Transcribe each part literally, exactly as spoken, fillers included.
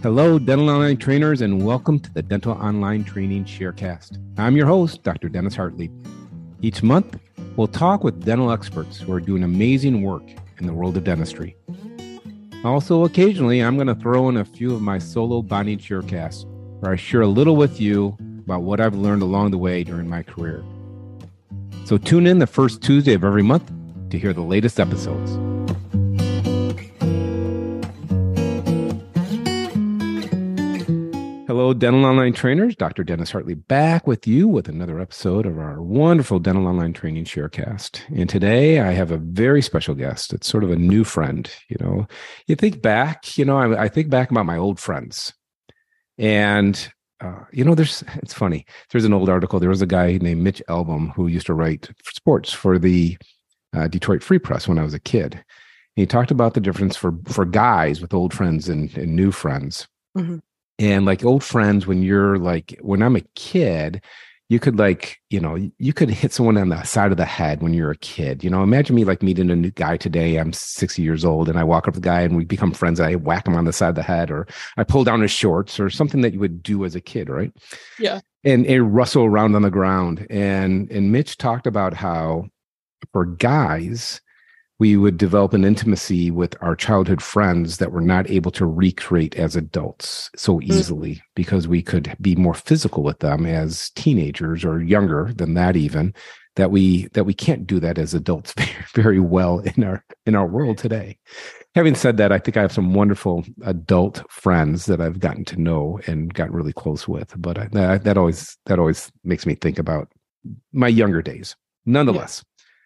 Hello, Dental Online trainers, and welcome to the Dental Online Training Sharecast. I'm your host, Doctor Dennis Hartley. Each month, we'll talk with dental experts who are doing amazing work in the world of dentistry. Also, occasionally, I'm going to throw in a few of my solo bonding sharecasts, where I share a little with you about what I've learned along the way during my career. So tune in the first Tuesday of every month to hear the latest episodes. Hello, Dental Online trainers. Doctor Dennis Hartley back with you with another episode of our wonderful Dental Online Training Sharecast. And today I have a very special guest. It's sort of a new friend. You know, you think back, you know, I, I think back about my old friends. And, uh, you know, there's, it's funny. There's an old article. There was a guy named Mitch Albom who used to write sports for the uh, Detroit Free Press when I was a kid. And he talked about the difference for, for guys with old friends and, and new friends. Mm-hmm. And like old friends, when you're like, when I'm a kid, you could like, you know, you could hit someone on the side of the head when you're a kid. You know, imagine me like meeting a new guy today. I'm sixty years old and I walk up to the guy and we become friends. And I whack him on the side of the head, or I pull down his shorts, or something that you would do as a kid, right? Yeah. And it rustle around on the ground. And, and Mitch talked about how for guys, we would develop an intimacy with our childhood friends that we're not able to recreate as adults so easily, mm. because we could be more physical with them as teenagers or younger than that even, that we that we can't do that as adults very, very well in our in our world today. Having said that, I think I have some wonderful adult friends that I've gotten to know and gotten really close with. But I, that, that always that always makes me think about my younger days. Nonetheless. Yeah.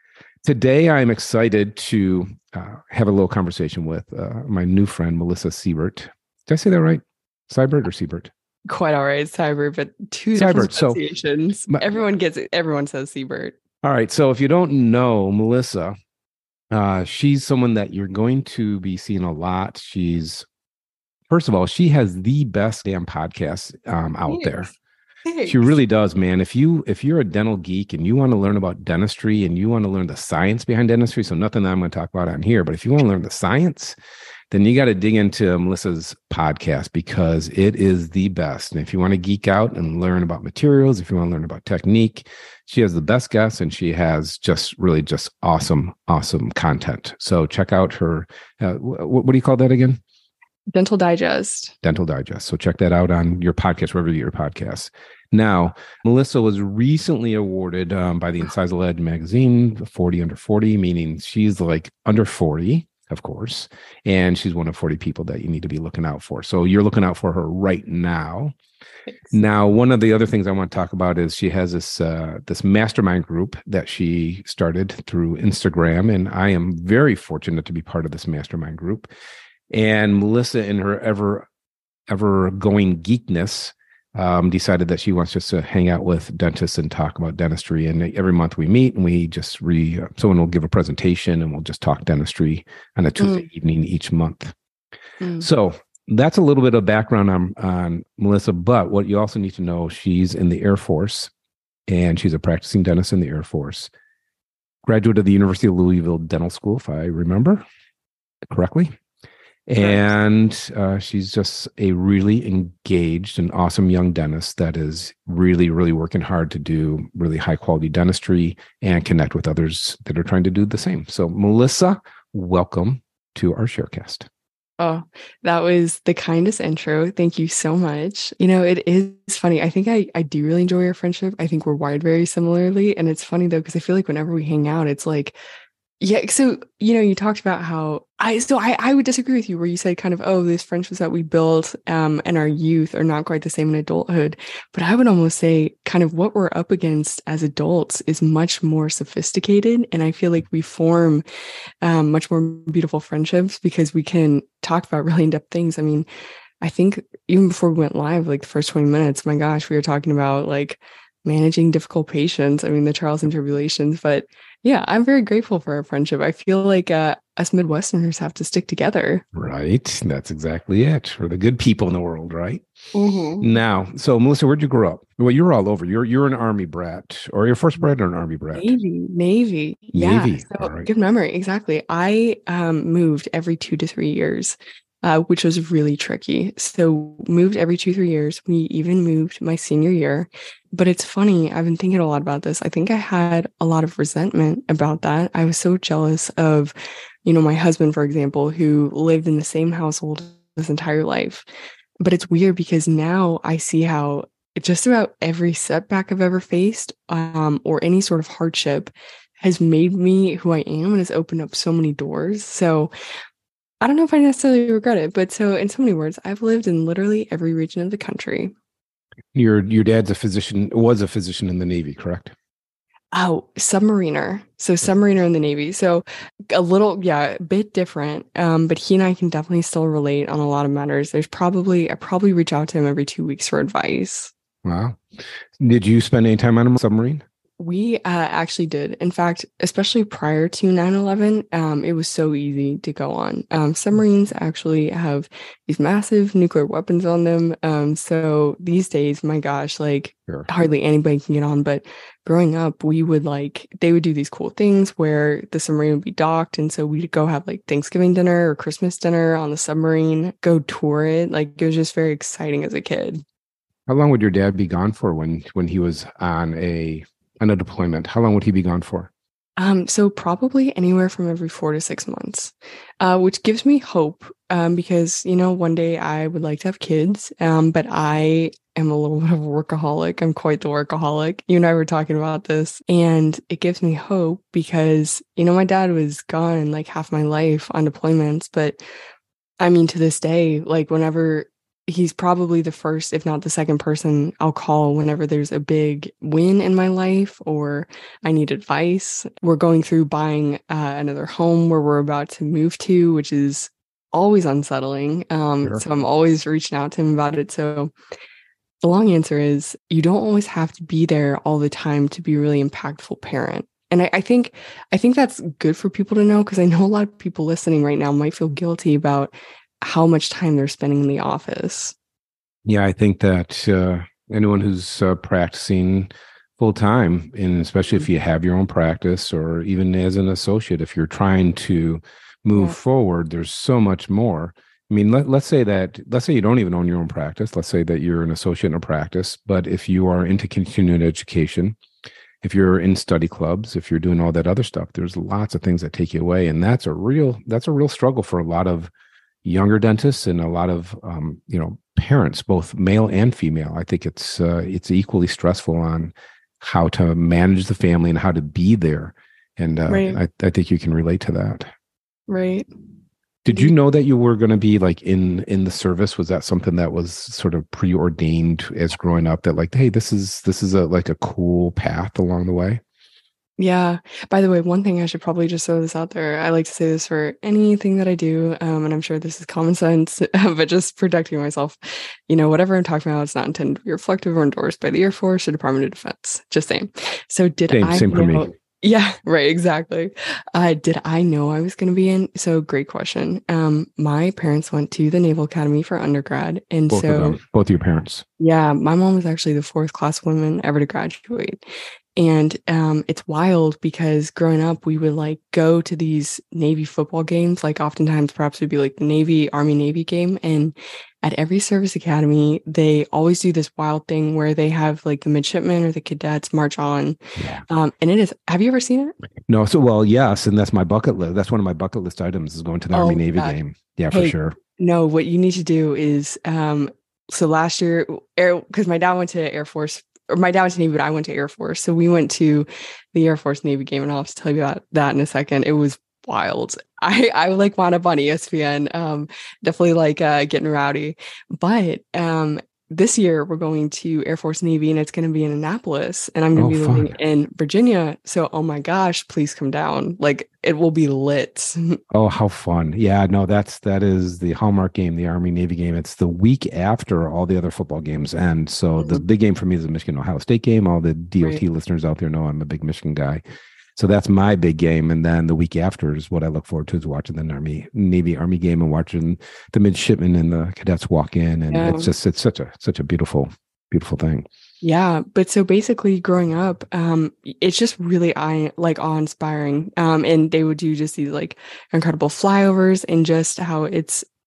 Today, I'm excited to uh, have a little conversation with uh, my new friend, Melissa Siebert. Did I say that right? Siebert or Siebert? Quite all right, Siebert, but two different pronunciations. So, everyone gets it. Everyone says Siebert. All right. So if you don't know Melissa, uh, she's someone that you're going to be seeing a lot. She's, first of all, she has the best damn podcast um, out Thanks. there. Thanks. She really does, man. If you if you're a dental geek and you want to learn about dentistry and you want to learn the science behind dentistry, so nothing that I'm going to talk about on here, but if you want to learn the science, then you got to dig into Melissa's podcast because it is the best. And if you want to geek out and learn about materials, if you want to learn about technique, she has the best guests and she has just really just awesome, awesome content. So check out her. Uh, what, what do you call that again? Dental Digest. Dental Digest. So check that out on your podcast, wherever you get your podcasts. Now, Melissa was recently awarded um, by the Incisal Edge magazine, forty under forty, meaning she's like under forty, of course, and she's one of forty people that you need to be looking out for. So you're looking out for her right now. Thanks. Now, one of the other things I want to talk about is she has this uh, this mastermind group that she started through Instagram, and I am very fortunate to be part of this mastermind group. And Melissa, in her ever, ever going geekness, um, decided that she wants just to hang out with dentists and talk about dentistry. And every month we meet and we just re, uh, someone will give a presentation and we'll just talk dentistry on a Tuesday mm. evening each month. Mm. So that's a little bit of background on, on Melissa. But what you also need to know, she's in the Air Force and she's a practicing dentist in the Air Force. Graduate of the University of Louisville Dental School, if I remember correctly. And uh, she's just a really engaged and awesome young dentist that is really, really working hard to do really high quality dentistry and connect with others that are trying to do the same. So, Melissa, welcome to our Sharecast. Oh, that was the kindest intro. Thank you so much. You know, it is funny. I think I, I do really enjoy our friendship. I think we're wired very similarly. And it's funny, though, because I feel like whenever we hang out, it's like, yeah. So, you know, you talked about how I, so I, I would disagree with you where you said kind of, oh, these friendships that we built um, in our youth are not quite the same in adulthood. But I would almost say kind of what we're up against as adults is much more sophisticated. And I feel like we form um, much more beautiful friendships because we can talk about really in-depth things. I mean, I think even before we went live, like the first twenty minutes, my gosh, we were talking about like managing difficult patients. I mean, the trials and tribulations, but yeah, I'm very grateful for our friendship. I feel like uh, us Midwesterners have to stick together. Right. That's exactly it. We're the good people in the world, right? Mm-hmm. Now, so Melissa, where'd you grow up? Well, you're all over. You're you're an Army brat, or your first brat or an Army brat? Navy, Navy. Navy. Yeah. So right. Good memory. Exactly. I um, moved every two to three years. uh, which was really tricky. So moved every two, three years. We even moved my senior year. But it's funny, I've been thinking a lot about this. I think I had a lot of resentment about that. I was so jealous of, you know, my husband, for example, who lived in the same household his entire life. But it's weird because now I see how just about every setback I've ever faced, um, or any sort of hardship has made me who I am and has opened up so many doors. So I don't know if I necessarily regret it, but so in so many words, I've lived in literally every region of the country. Your your dad's a physician, was a physician in the Navy, correct? Oh, submariner. So submariner in the Navy. So a little, yeah, a bit different. Um, but he and I can definitely still relate on a lot of matters. There's probably, I probably reach out to him every two weeks for advice. Wow. Did you spend any time on a submarine? We uh, actually did. In fact, especially prior to nine eleven, um, it was so easy to go on. Um, submarines actually have these massive nuclear weapons on them. Um, so these days, my gosh, like Sure. hardly anybody can get on. But growing up, we would like, they would do these cool things where the submarine would be docked. And so we'd go have like Thanksgiving dinner or Christmas dinner on the submarine, go tour it. Like it was just very exciting as a kid. How long would your dad be gone for when when he was on a on a deployment? How long would he be gone for? Um, so probably anywhere from every four to six months, uh, which gives me hope, um, because, you know, one day I would like to have kids, um, but I am a little bit of a workaholic. I'm quite the workaholic. You and I were talking about this, and it gives me hope because, you know, my dad was gone like half my life on deployments, but I mean, to this day, like whenever he's probably the first, if not the second person I'll call whenever there's a big win in my life or I need advice. We're going through buying uh, another home where we're about to move to, which is always unsettling. Um, Sure. so I'm always reaching out to him about it. So the long answer is you don't always have to be there all the time to be a really impactful parent. And I, I think I think that's good for people to know because I know a lot of people listening right now might feel guilty about how much time they're spending in the office. Yeah, I think that uh, anyone who's uh, practicing full time, and especially if you have your own practice, or even as an associate, if you're trying to move Yeah. forward, there's so much more. I mean, let, let's say that, let's say you don't even own your own practice. Let's say that you're an associate in a practice, but if you are into continuing education, if you're in study clubs, if you're doing all that other stuff, there's lots of things that take you away. And that's a real, that's a real struggle for a lot of younger dentists and a lot of, um, you know, parents, both male and female. I think it's, uh, it's equally stressful on how to manage the family and how to be there. And uh, Right. I, I think you can relate to that. Right. Did you know that you were going to be like in in the service? Was that something that was sort of preordained as growing up? That like, hey, this is this is a like a cool path along the way. Yeah. By the way, one thing I should probably just throw this out there. I like to say this for anything that I do, um, and I'm sure this is common sense, but just protecting myself. You know, whatever I'm talking about, it's not intended to be reflective or endorsed by the Air Force or Department of Defense. Just saying. So did Same, I same for know? me. Yeah, right, exactly. Uh, did I know I was going to be in? So great question. Um, my parents went to the Naval Academy for undergrad, and Both so of them, both your parents. yeah, my mom was actually the fourth class woman ever to graduate. And um, it's wild because growing up, we would like go to these Navy football games. Like oftentimes, perhaps it would be like the Navy, Army, Navy game. And at every service academy, they always do this wild thing where they have like the midshipmen or the cadets march on. Yeah. Um, and it is, have you ever seen it? No, so well, yes, and that's my bucket list. That's one of my bucket list items is going to the Oh, Army Navy God. game. Yeah, Hey, for sure. No, what you need to do is, um, so last year, air because my dad went to Air Force, or my dad went to Navy, but I went to Air Force. So we went to the Air Force Navy game, and I'll have to tell you about that in a second. It was wild. I I like wound up on E S P N, um, definitely like uh, getting rowdy. But um, this year we're going to Air Force Navy, and it's going to be in Annapolis, and I'm going to Oh, be fun. living in Virginia. So, oh my gosh, please come down! Like it will be lit. Oh, how fun. Yeah, no, that's that is the Hallmark game, the Army Navy game. It's the week after all the other football games. And so the Mhm. big game for me is the Michigan Ohio State game. All the D O T Right. listeners out there know I'm a big Michigan guy. So that's my big game. And then the week after is what I look forward to is watching the Army Navy Army game and watching the midshipmen and the cadets walk in. And Yeah. it's just it's such a such a beautiful, beautiful thing. Yeah, but so basically growing up, um, it's just really eye like awe-inspiring. Um, and they would do just these like incredible flyovers and just how it's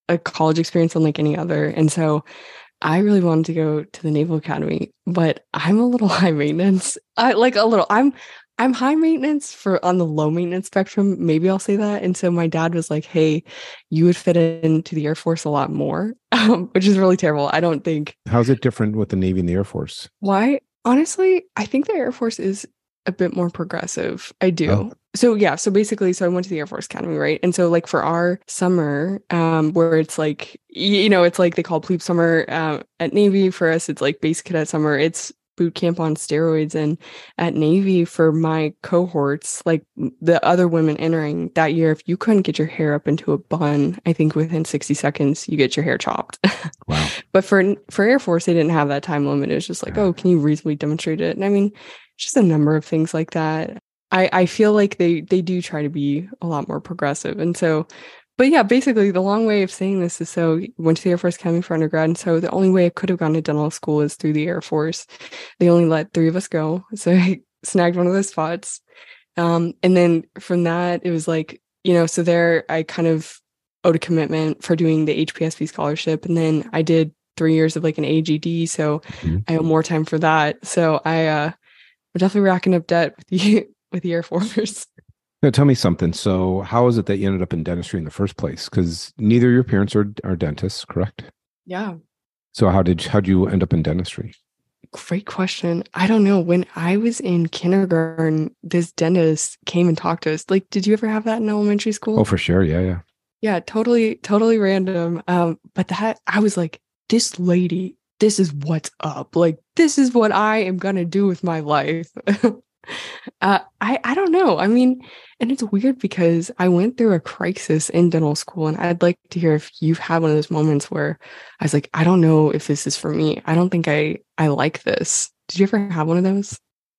a college experience unlike any other. And so I really wanted to go to the Naval Academy, but I'm a little high maintenance. I like a little, I'm I'm high maintenance for on the low maintenance spectrum. Maybe I'll say that. And so my dad was like, hey, you would fit into the Air Force a lot more, um, which is really terrible. I don't think. How's it different with the Navy and the Air Force? Why? Honestly, I think the Air Force is a bit more progressive. I do. Oh. So yeah, so basically, so I went to the Air Force Academy, right? And so like for our summer, um, where it's like, you know, it's like they call plebe summer uh, at Navy. For us, it's like basic cadet summer. It's boot camp on steroids. And at Navy, for my cohorts, like the other women entering that year, if you couldn't get your hair up into a bun, I think within sixty seconds, you get your hair chopped. Wow. But for for Air Force, they didn't have that time limit. It was just like, oh, can you reasonably demonstrate it? And I mean, just a number of things like that. I, I feel like they they do try to be a lot more progressive. And so, but yeah, basically the long way of saying this is so went to the Air Force Academy for undergrad. And so the only way I could have gone to dental school is through the Air Force. They only let three of us go. So I snagged one of those spots. Um, and then from that, it was like, you know, so there I kind of owed a commitment for doing the H P S V scholarship. And then I did three years of like an A G D. So mm-hmm. I owe more time for that. So I, uh, we're definitely racking up debt with the, with the Air Force. Now, tell me something. So how is it that you ended up in dentistry in the first place? Because neither of your parents are, are dentists, correct? Yeah. So how did how'd you end up in dentistry? Great question. I don't know. When I was in kindergarten, this dentist came and talked to us. Like, did you ever have that in elementary school? Oh, for sure. Yeah, yeah. Yeah, totally, totally random. Um, but that I was like, this lady, this is what's up. Like, this is what I am gonna do with my life. uh, I I don't know. I mean, and it's weird because I went through a crisis in dental school, and I'd like to hear if you've had one of those moments where I was like, I don't know if this is for me. I don't think I I like this. Did you ever have one of those?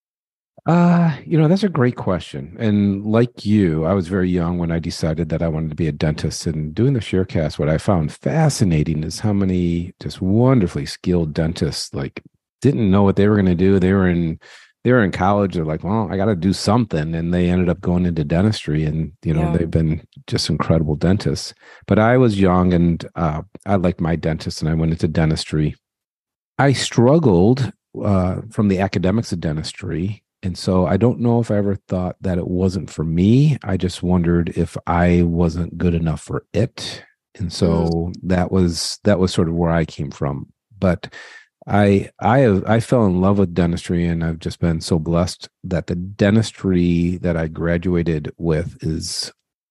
Uh, you know, that's a great question. And like you, I was very young when I decided that I wanted to be a dentist. And doing the Sharecast, what I found fascinating is how many just wonderfully skilled dentists like didn't know what they were going to do. They were in they were in college. They're like, well, I got to do something, and they ended up going into dentistry. And you know, yeah. They've been just incredible dentists. But I was young, and uh, I liked my dentist, and I went into dentistry. I struggled uh, from the academics of dentistry. And so I don't know if I ever thought that it wasn't for me. I just wondered if I wasn't good enough for it. And so mm. that was that was sort of where I came from. But I I have I fell in love with dentistry, and I've just been so blessed that the dentistry that I graduated with is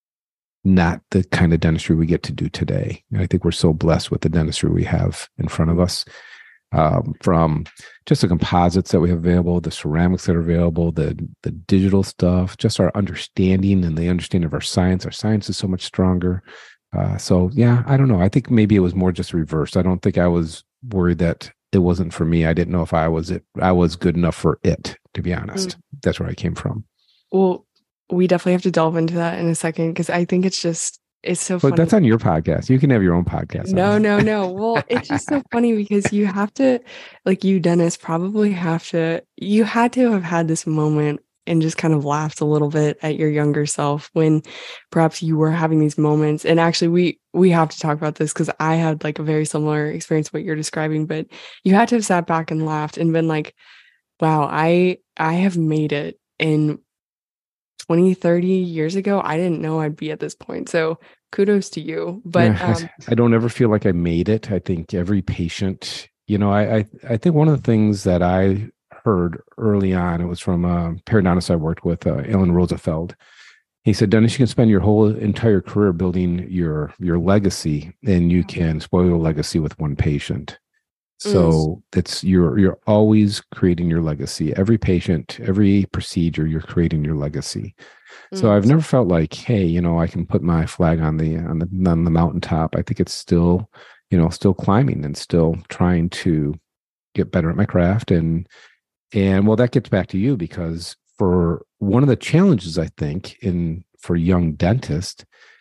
not the kind of dentistry we get to do today. And I think we're so blessed with the dentistry we have in front of us. Um, from just the composites that we have available, the ceramics that are available, the the digital stuff, just our understanding and the understanding of our science. Our science is so much stronger. Uh, so yeah, I don't know. I think maybe it was more just reversed. I don't think I was worried that it wasn't for me. I didn't know if I was it. I was good enough for it, to be honest. Mm. That's where I came from. Well, we definitely have to delve into that in a second, because I think it's just It's so funny. But that's on your podcast. You can have your own podcast. No, no, no. Well, it's just so funny because you have to, like you, Dennis, probably have to, you had to have had this moment and just kind of laughed a little bit at your younger self when perhaps you were having these moments. And actually, we we have to talk about this because I had like a very similar experience to what you're describing, but you had to have sat back and laughed and been like, wow, I I have made it. And twenty, thirty years ago, I didn't know I'd be at this point. So kudos to you. But yeah, um, I, I don't ever feel like I made it. I think every patient, you know, I, I, I think one of the things that I heard early on, it was from a periodontist I worked with, uh, Alan Rosenfeld. He said, Dennis, you can spend your whole entire career building your, your legacy, and you can spoil your legacy with one patient. So mm. it's you're you're always creating your legacy. Every patient, every procedure, you're creating your legacy. Mm. So I've never felt like, hey, you know, I can put my flag on the on the on the mountaintop. I think it's still, you know, still climbing and still trying to get better at my craft. And and well, that gets back to you, because for one of the challenges I think in for young dentists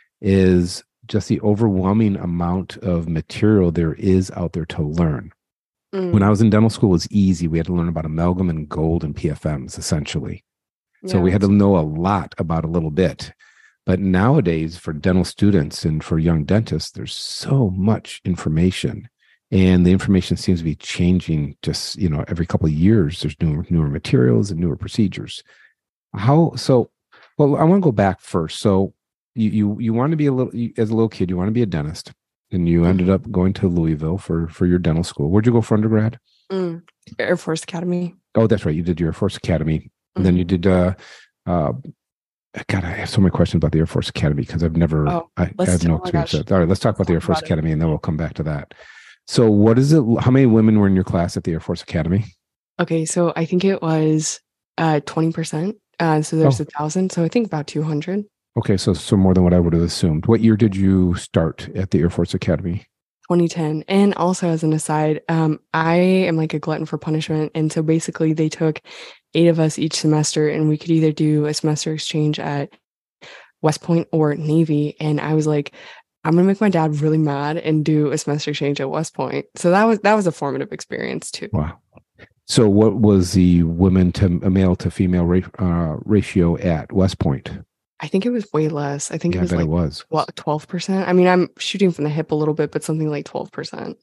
is just the overwhelming amount of material there is out there to learn. When I was in dental school, it was easy. We had to learn about amalgam and gold and P F Ms, essentially. Yeah, so we had to know a lot about a little bit. But nowadays, for dental students and for young dentists, there's so much information, and the information seems to be changing. Just you know, every couple of years, there's newer newer materials and newer procedures. How so? Well, I want to go back first. So you you you want to be a little you, as a little kid, you want to be a dentist, and you ended up going to Louisville for for your dental school. Where'd you go for undergrad? Mm, Air Force Academy. Oh, that's right. You did your Air Force Academy, and mm-hmm. then you did. Uh, uh, God, I have so many questions about the Air Force Academy because I've never, oh, I, I have no experience. Oh All right, let's talk about let's the Air Force Academy, it. and then we'll come back to that. So, what is it? How many women were in your class at the Air Force Academy? Okay, so I think it was uh, twenty percent. Uh, so there's a oh. thousand. So I think about two hundred. Okay, so so more than what I would have assumed. What year did you start at the Air Force Academy? twenty ten. And also, as an aside, um, I am like a glutton for punishment. And so basically, they took eight of us each semester, and we could either do a semester exchange at West Point or Navy. And I was like, I'm gonna make my dad really mad and do a semester exchange at West Point. So that was that was a formative experience too. Wow. So what was the women to a male to female ra- uh, ratio at West Point? I think it was way less. I think yeah, it was I bet like it was. Well, twelve percent. I mean, I'm shooting from the hip a little bit, but something like twelve percent.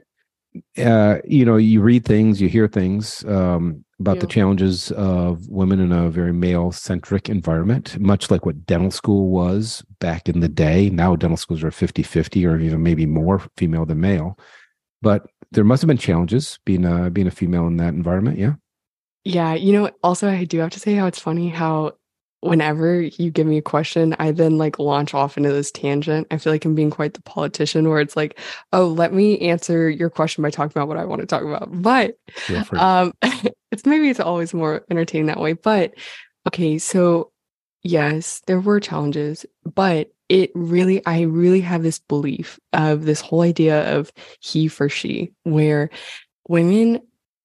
Uh, you know, you read things, you hear things um, about yeah. the challenges of women in a very male-centric environment, much like what dental school was back in the day. Now dental schools are fifty-fifty or even maybe more female than male. But there must have been challenges being a, being a female in that environment, yeah? Yeah, you know, also I do have to say how it's funny how whenever you give me a question, I then like launch off into this tangent. I feel like I'm being quite the politician where it's like, oh, let me answer your question by talking about what I want to talk about. But um, it's maybe it's always more entertaining that way. But okay, so yes, there were challenges, but it really, I really have this belief of this whole idea of he for she, where women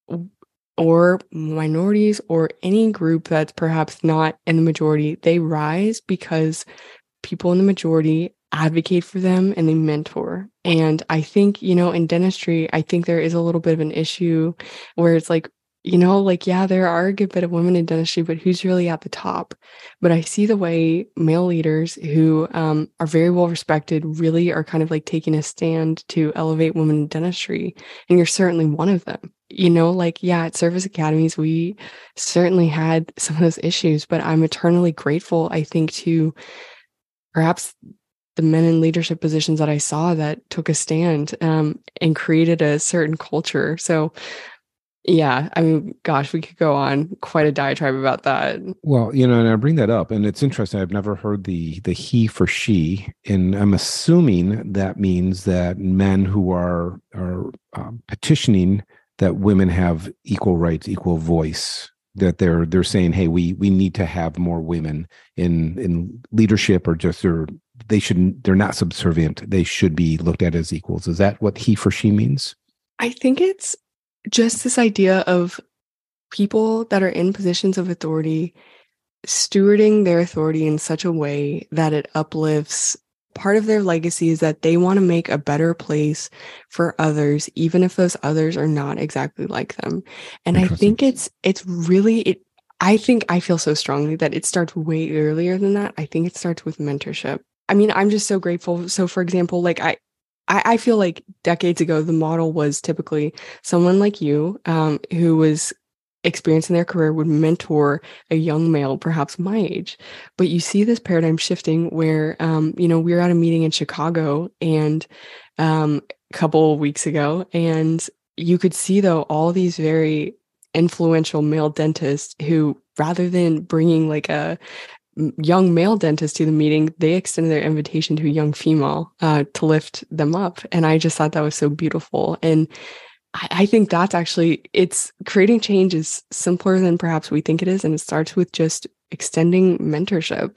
or minorities or any group that's perhaps not in the majority, they rise because people in the majority advocate for them and they mentor. And I think, you know, in dentistry, I think there is a little bit of an issue where it's like, you know, like, yeah, there are a good bit of women in dentistry, but who's really at the top? But I see the way male leaders who um, are very well respected really are kind of like taking a stand to elevate women in dentistry. And you're certainly one of them. You know, like, yeah, at service academies, we certainly had some of those issues, but I'm eternally grateful, I think, to perhaps the men in leadership positions that I saw that took a stand um, and created a certain culture. So yeah, I mean, gosh, we could go on quite a diatribe about that. Well, you know, and I bring that up, and it's interesting. I've never heard the the he for she, and I'm assuming that means that men who are are um, petitioning that women have equal rights, equal voice. That they're they're saying, hey, we we need to have more women in in leadership, or just or they shouldn't. They're not subservient. They should be looked at as equals. Is that what he for she means? I think it's just this idea of people that are in positions of authority stewarding their authority in such a way that it uplifts. Part of their legacy is that they want to make a better place for others, even if those others are not exactly like them. And I think it's it's really it. I think I feel so strongly that it starts way earlier than that. I think it starts with mentorship. I mean, I'm just so grateful. So, for example, like I. I feel like decades ago, the model was typically someone like you um, who was experienced in their career would mentor a young male, perhaps my age. But you see this paradigm shifting where, um, you know, we were at a meeting in Chicago and um, a couple of weeks ago, and you could see, though, all these very influential male dentists who, rather than bringing like a young male dentist to the meeting, they extended their invitation to a young female uh, to lift them up. And I just thought that was so beautiful. And I, I think that's actually, it's creating change is simpler than perhaps we think it is. And it starts with just extending mentorship.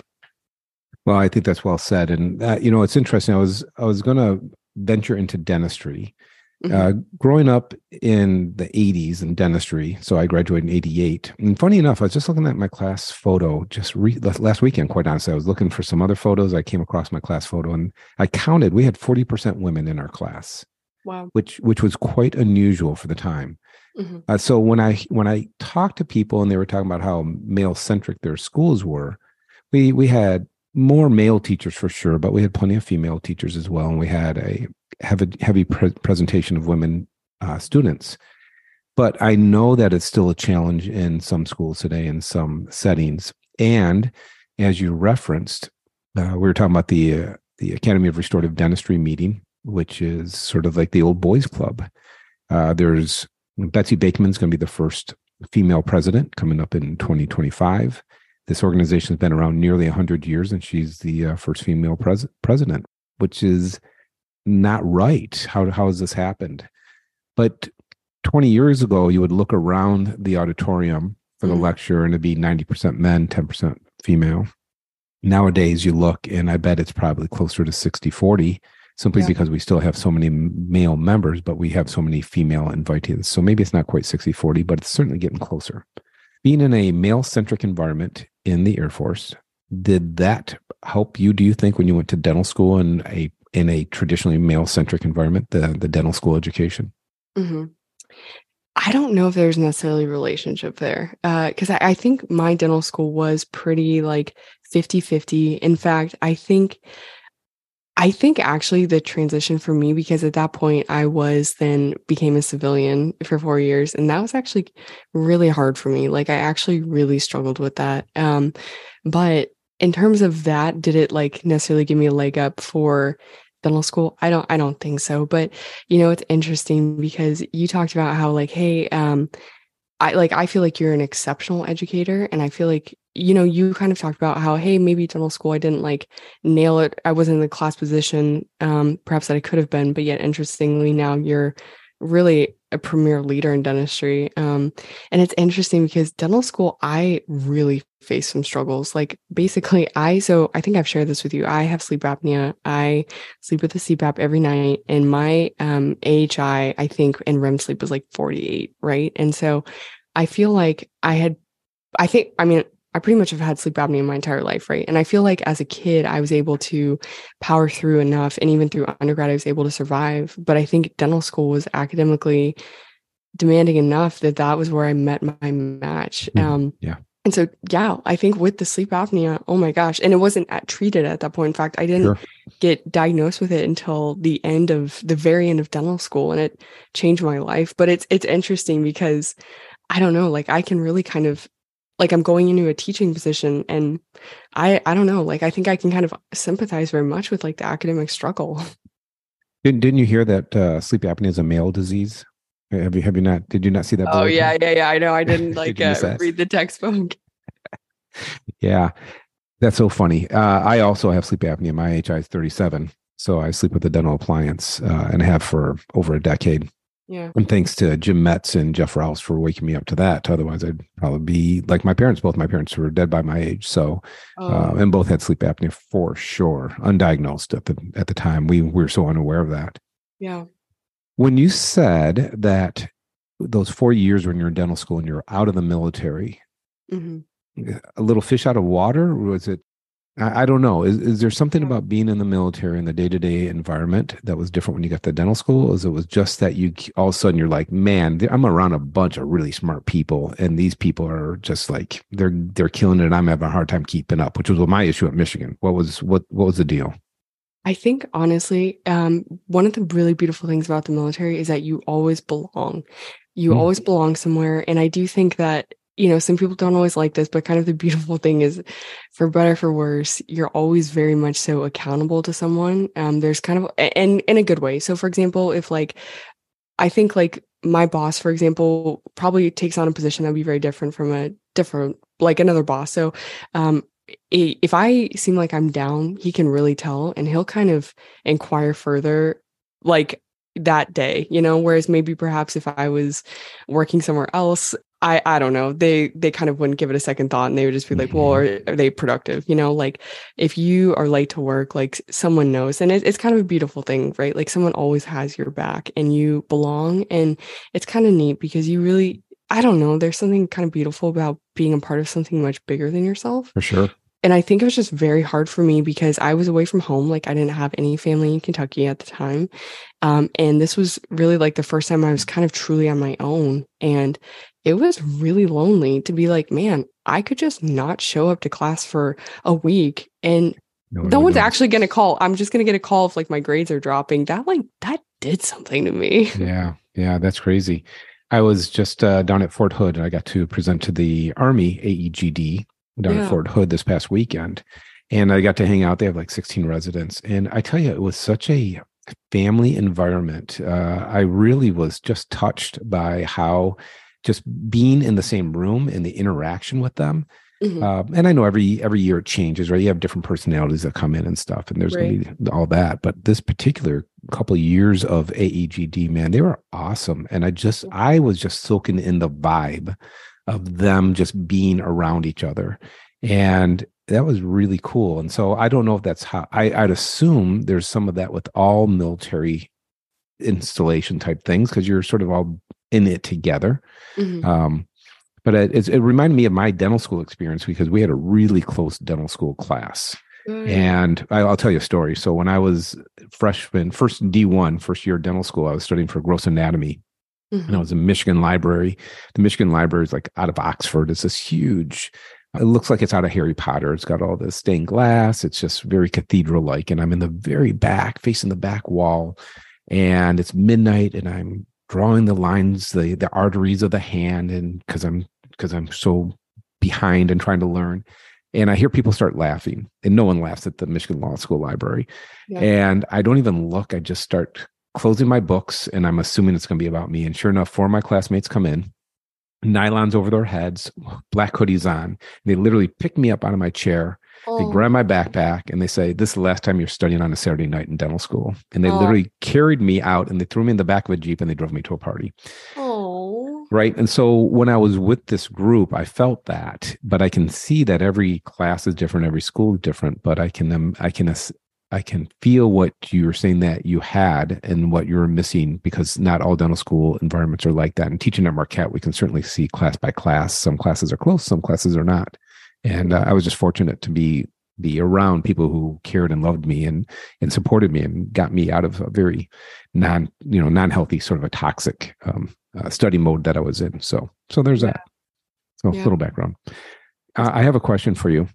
Well, I think that's well said. And, uh, you know, it's interesting. I was, I was going to venture into dentistry. Mm-hmm. Uh, growing up in the eighties in dentistry, so I graduated in eighty-eight. And funny enough, I was just looking at my class photo just re- last weekend, quite honestly. I was looking for some other photos. I came across my class photo, and I counted, we had forty percent women in our class. Wow. Which which was quite unusual for the time. Mm-hmm. Uh, so when I when I talked to people and they were talking about how male-centric their schools were, we we had more male teachers for sure, but we had plenty of female teachers as well. And we had a heavy, heavy pre- presentation of women uh, students. But I know that it's still a challenge in some schools today, in some settings. And as you referenced, uh, we were talking about the uh, the Academy of Restorative Dentistry meeting, which is sort of like the old boys club. Uh, there's Betsy Bakeman's going to be the first female president coming up in twenty twenty-five. This organization has been around nearly one hundred years, and she's the uh, first female pres- president, which is not right. How, how has this happened? But twenty years ago, you would look around the auditorium for the mm-hmm. lecture and it'd be ninety percent men, ten percent female. Nowadays, you look and I bet it's probably closer to sixty forty, simply yeah. because we still have so many male members, but we have so many female invitees. So maybe it's not quite sixty forty, but it's certainly getting closer. Being in a male-centric environment in the Air Force, did that help you, do you think, when you went to dental school in a in a traditionally male-centric environment, the, the dental school education? Mm-hmm. I don't know if there's necessarily a relationship there, because uh, I, I think my dental school was pretty like fifty-fifty. In fact, I think I think actually the transition for me, because at that point I was then became a civilian for four years. And that was actually really hard for me. Like I actually really struggled with that. Um, but in terms of that, did it like necessarily give me a leg up for dental school? I don't, I don't think so. But, you know, it's interesting because you talked about how like, hey, um, I like, I feel like you're an exceptional educator. And I feel like, you know, you kind of talked about how, hey, maybe dental school, I didn't like nail it. I wasn't in the class position, um, perhaps that I could have been, but yet interestingly, now you're really a premier leader in dentistry. Um, and it's interesting because dental school, I really faced some struggles. Like basically I, so I think I've shared this with you. I have sleep apnea. I sleep with a C PAP every night, and my um, A H I, I think, in R E M sleep was like forty-eight. Right. And so I feel like I had, I think, I mean, I pretty much have had sleep apnea my entire life, right? And I feel like as a kid, I was able to power through enough, and even through undergrad, I was able to survive. But I think dental school was academically demanding enough that that was where I met my match. Mm, um, yeah. And so, yeah, I think with the sleep apnea, oh my gosh, and it wasn't at, treated at that point. In fact, I didn't Sure. get diagnosed with it until the end of the very end of dental school, and it changed my life. But it's it's interesting because I don't know, like I can really kind of like I'm going into a teaching position, and I I don't know, like I think I can kind of sympathize very much with like the academic struggle. Didn't, didn't you hear that uh, sleep apnea is a male disease? Have you have you not? Did you not see that? Oh bulletin? yeah, yeah, yeah. I know. I didn't like Did uh, read the textbook. Yeah, that's so funny. Uh, I also have sleep apnea. My A H I is thirty-seven, so I sleep with a dental appliance uh, and have for over a decade. Yeah. And thanks to Jim Metz and Jeff Rouse for waking me up to that. Otherwise, I'd probably be like my parents. Both my parents were dead by my age, so oh. uh, and both had sleep apnea for sure, undiagnosed at the at the time. We, we were so unaware of that. Yeah. When you said that those four years when you're in dental school and you're out of the military, mm-hmm. a little fish out of water, or was it? I, I don't know. Is is there something about being in the military and the day-to-day environment that was different when you got to dental school? Or is it was just that you all of a sudden you're like, man, I'm around a bunch of really smart people, and these people are just like they're they're killing it, and I'm having a hard time keeping up, which was my issue at Michigan. What was what what was the deal? I think honestly, um, one of the really beautiful things about the military is that you always belong. You mm. always belong somewhere. And I do think that, you know, some people don't always like this, but kind of the beautiful thing is, for better, for worse, you're always very much so accountable to someone. Um, there's kind of, and in a good way. So for example, if like, I think like my boss, for example, probably takes on a position that would be very different from a different, like another boss. So, um, if I seem like I'm down, he can really tell, and he'll kind of inquire further like that day, you know, whereas maybe perhaps if I was working somewhere else, I, I don't know, they, they kind of wouldn't give it a second thought, and they would just be like, mm-hmm. well, are, are they productive? You know, like if you are late to work, like someone knows, and it, it's kind of a beautiful thing, right? Like someone always has your back and you belong. And it's kind of neat because you really, I don't know, there's something kind of beautiful about being a part of something much bigger than yourself. For sure. And I think it was just very hard for me because I was away from home. Like I didn't have any family in Kentucky at the time. Um, and this was really like the first time I was kind of truly on my own. And it was really lonely to be like, man, I could just not show up to class for a week and No, No we one's don't. actually going to call. I'm just going to get a call if like my grades are dropping. That like that did something to me. Yeah, yeah, that's crazy. I was just uh, down at Fort Hood, and I got to present to the Army A E G D down at Yeah. Fort Hood this past weekend, and I got to hang out. They have like sixteen residents, and I tell you, it was such a family environment. Uh, I really was just touched by how just being in the same room and the interaction with them. Mhm. Uh, and I know every every year it changes, right? You have different personalities that come in and stuff, and there's Right. going to be all that. But this particular couple of years of A E G D, man, they were awesome, and I just I was just soaking in the vibe of them just being around each other, and that was really cool. And so I don't know if that's how I, I'd assume there's some of that with all military installation type things because you're sort of all in it together. Mhm. Um, but it, it's- it reminded me of my dental school experience because we had a really close dental school class. Good. And I, I'll tell you a story. So when I was freshman, first D one, first year of dental school, I was studying for gross anatomy. And I Mhm. was in Michigan Library. The Michigan Library is like out of Oxford. It's this huge, it looks like it's out of Harry Potter. It's got all this stained glass. It's just very cathedral-like. And I'm in the very back, facing the back wall. And it's midnight, and I'm drawing the lines, the the arteries of the hand, and because I'm because I'm so behind and trying to learn. And I hear people start laughing, and no one laughs at the Michigan Law School Library. Yeah. And I don't even look. I just start closing my books, and I'm assuming it's going to be about me. And sure enough, four of my classmates come in, nylons over their heads, black hoodies on. They literally pick me up out of my chair. They Oh. grab my backpack and they say, "This is the last time you're studying on a Saturday night in dental school." And they Oh. literally carried me out and they threw me in the back of a Jeep and they drove me to a party. Oh. Right. And so when I was with this group, I felt that, but I can see that every class is different, every school is different, but I can, um, I can, I can feel what you're saying that you had and what you're missing, because not all dental school environments are like that. And teaching at Marquette, we can certainly see class by class. Some classes are close, some classes are not. And uh, I was just fortunate to be be around people who cared and loved me and and supported me and got me out of a very non you know non healthy sort of a toxic um, uh, study mode that I was in. So so there's Yeah. that. So Yeah. little background. Uh, I have a question for you.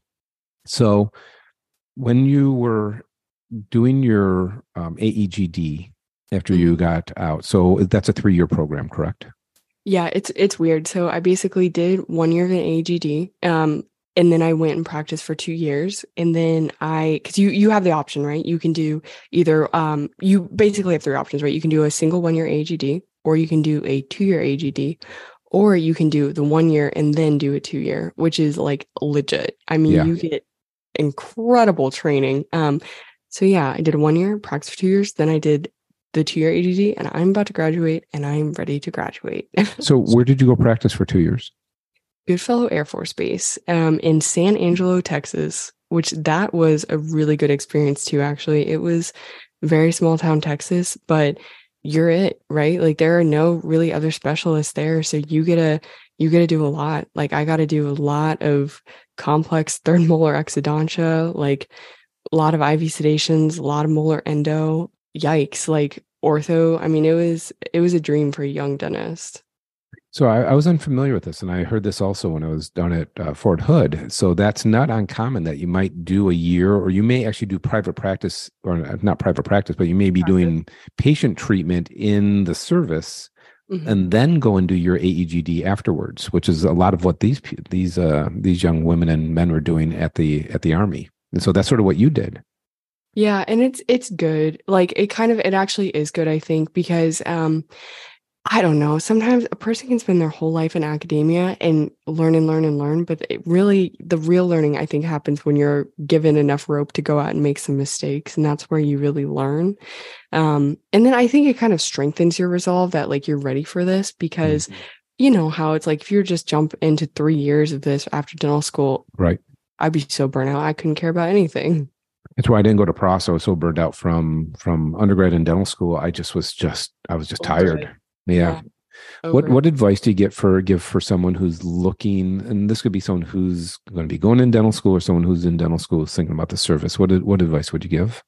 So when you were doing your um, A E G D after Mhm. you got out, so that's a three year program, correct? Yeah, it's it's weird. So I basically did one year of an A E G D, um, and then I went and practiced for two years. And then I, because you you have the option, right? You can do either, um, you basically have three options, right? You can do a single one year A E G D, or you can do a two year A E G D, or you can do the one year and then do a two year, which is like legit. I mean, Yeah. you get incredible training. Um, so yeah, I did one year, practice for two years, then I did the two year A E G D, and I'm about to graduate, and I'm ready to graduate. So where did you go practice for two years? Goodfellow Air Force Base, um, in San Angelo, Texas, which that was a really good experience too. Actually, it was very small town Texas, but you're it, right? Like there are no really other specialists there, so you get to you get to do a lot. Like I got to do a lot of complex third molar exodontia, like a lot of I V sedations, a lot of molar endo. Yikes! Like ortho. I mean, it was it was a dream for a young dentist. So I, I was unfamiliar with this, and I heard this also when I was down at uh, Fort Hood. So that's not uncommon that you might do a year, or you may actually do private practice, or not private practice, but you may be doing patient treatment in the service, Mhm. and then go and do your A E G D afterwards, which is a lot of what these pe- these uh, these young women and men were doing at the at the Army. And so that's sort of what you did. Yeah, and it's it's good. Like it kind of it actually is good, I think, because um I don't know, sometimes a person can spend their whole life in academia and learn and learn and learn, but it really the real learning I think happens when you're given enough rope to go out and make some mistakes, and that's where you really learn. Um and then I think it kind of strengthens your resolve that like you're ready for this, because you know how it's like if you're just jump into three years of this after dental school, Right. I'd be so burnt out I couldn't care about anything. That's why I didn't go to Pros. I was so burned out from from undergrad and dental school. I just was just I was just Over tired. it. Yeah. Yeah. What Over what advice do you get for give for someone who's looking, and this could be someone who's going to be going in dental school or someone who's in dental school is thinking about the service. What what advice would you give?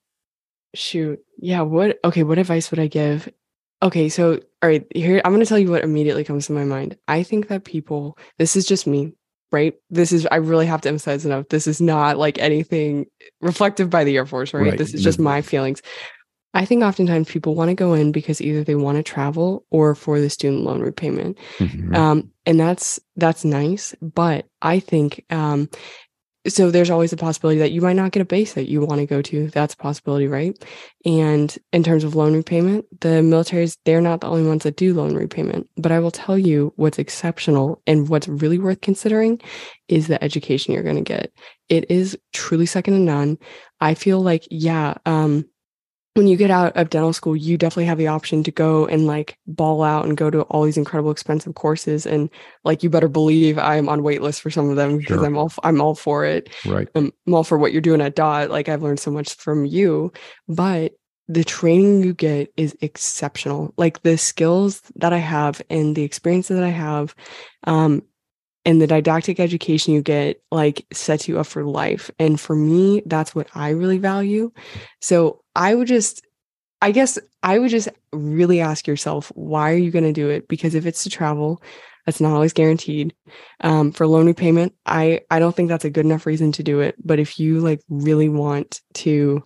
Shoot. Yeah, what okay, what advice would I give? Okay, so all right, here I'm going to tell you what immediately comes to my mind. I think that people, this is just me. right? This is, I really have to emphasize enough. This is not like anything reflective by the Air Force, right? Right. This is just my feelings. I think oftentimes people want to go in because either they want to travel or for the student loan repayment. Mm-hmm. Um, and that's, that's nice. But I think, um, so there's always a possibility that you might not get a base that you want to go to. That's a possibility, right? And in terms of loan repayment, the militaries, they're not the only ones that do loan repayment. But I will tell you what's exceptional and what's really worth considering is the education you're going to get. It is truly second to none. I feel like, yeah, um, when you get out of dental school, you definitely have the option to go and like ball out and go to all these incredible expensive courses. And like, you better believe I'm on wait list for some of them because Sure. I'm all, I'm all for it. Right. I'm, I'm all for what you're doing at D O T. Like I've learned so much from you, but the training you get is exceptional. Like the skills that I have and the experiences that I have, um, and the didactic education you get like sets you up for life. And for me, that's what I really value. So I would just, I guess I would just really ask yourself, why are you going to do it? Because if it's to travel, that's not always guaranteed. Um, for loan repayment, I, I don't think that's a good enough reason to do it. But if you like really want to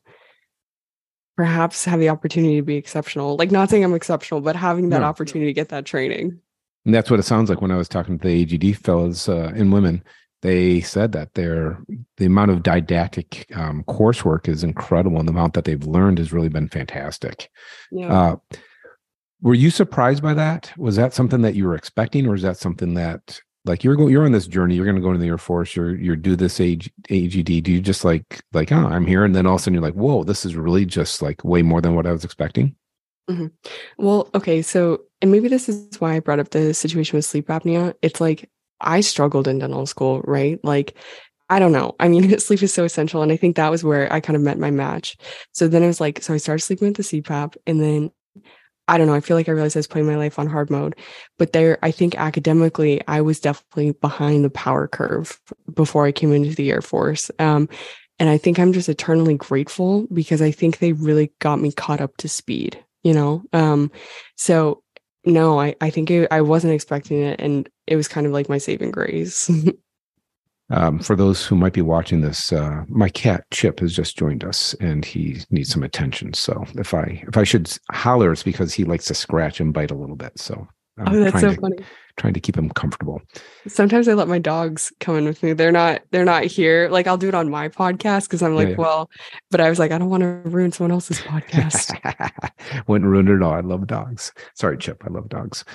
perhaps have the opportunity to be exceptional, like not saying I'm exceptional, but having that No. opportunity to get that training. And that's what it sounds like when I was talking to the A G D fellows uh, and women. They said that their the amount of didactic um, coursework is incredible, and the amount that they've learned has really been fantastic. Yeah. Uh, were you surprised by that? Was that something that you were expecting, or is that something that like you're go, you're on this journey? You're going to go into the Air Force. You're you're do this A G D. Do you just like like oh I'm here, and then all of a sudden you're like whoa, this is really just like way more than what I was expecting? Mm-hmm. Well, okay, so, and maybe this is why I brought up the situation with sleep apnea. It's like, I struggled in dental school, right? Like, I don't know. I mean, sleep is so essential. And I think that was where I kind of met my match. So then it was like, so I started sleeping with the C PAP. And then, I don't know, I feel like I realized I was putting my life on hard mode. But there, I think academically, I was definitely behind the power curve before I came into the Air Force. Um, and I think I'm just eternally grateful because I think they really got me caught up to speed. You know, um, so no, I, I think it, I wasn't expecting it. And it was kind of like my saving grace. um, for those who might be watching this, uh, my cat Chip has just joined us and he needs some attention. So if I, if I should holler, it's because he likes to scratch and bite a little bit. So I'm oh, that's trying so to, funny. trying to keep him comfortable. Sometimes I let my dogs come in with me. They're not, they're not here. Like I'll do it on my podcast because I'm like, yeah, yeah. well, but I was like, I don't want to ruin someone else's podcast. Wouldn't ruin it at all. I love dogs. Sorry, Chip. I love dogs.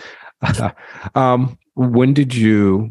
um, when did you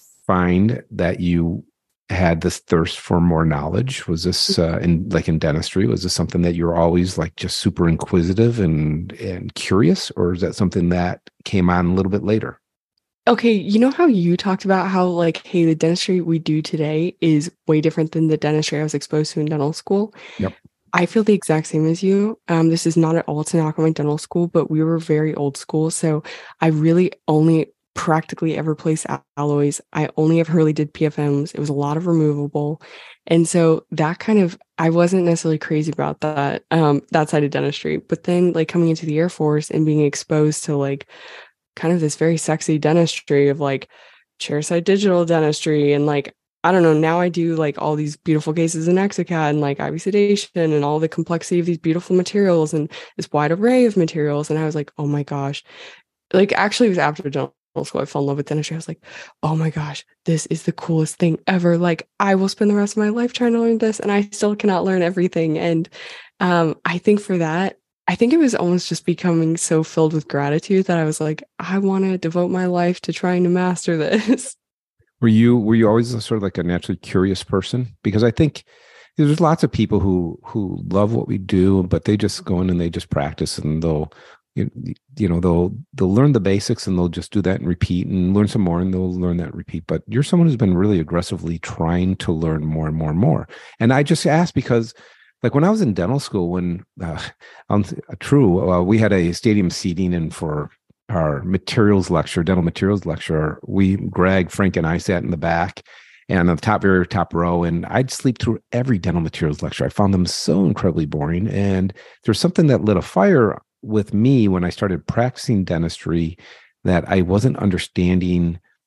find that you had this thirst for more knowledge? Was this uh, in like in dentistry? Was this something that you were always like just super inquisitive and and curious, or is that something that came on a little bit later? Okay, you know how you talked about how like, hey, the dentistry we do today is way different than the dentistry I was exposed to in dental school. Yep. I feel the exact same as you. Um, this is not at all to knock on my dental school, but we were very old school. So I really only practically ever placed alloys. I only ever really did P F Ms. It was a lot of removable. And so that kind of, I wasn't necessarily crazy about that, um, that side of dentistry. But then like coming into the Air Force and being exposed to like kind of this very sexy dentistry of like chairside digital dentistry and like, I don't know, now I do like all these beautiful cases in Exocad and like I V sedation and all the complexity of these beautiful materials and this wide array of materials. And I was like, oh my gosh, like actually it was after dental school I fell in love with dentistry. I was like, oh my gosh, this is the coolest thing ever. Like I will spend the rest of my life trying to learn this and I still cannot learn everything. And um, I think for that, I think it was almost just becoming so filled with gratitude that I was like, I want to devote my life to trying to master this. Were you were you always sort of like a naturally curious person? Because I think there's lots of people who who love what we do, but they just go in and they just practice and they'll you, you know they'll they'll learn the basics and they'll just do that and repeat and learn some more and they'll learn that and repeat. But you're someone who's been really aggressively trying to learn more and more and more. And I just asked because like when I was in dental school, when uh, um, true, uh, we had a stadium seating, and for our materials lecture, dental materials lecture, we, Greg, Frank, and I sat in the back and on the top, very top row, and I'd sleep through every dental materials lecture. I found them so incredibly boring, and there's something that lit a fire with me when I started practicing dentistry that I wasn't understanding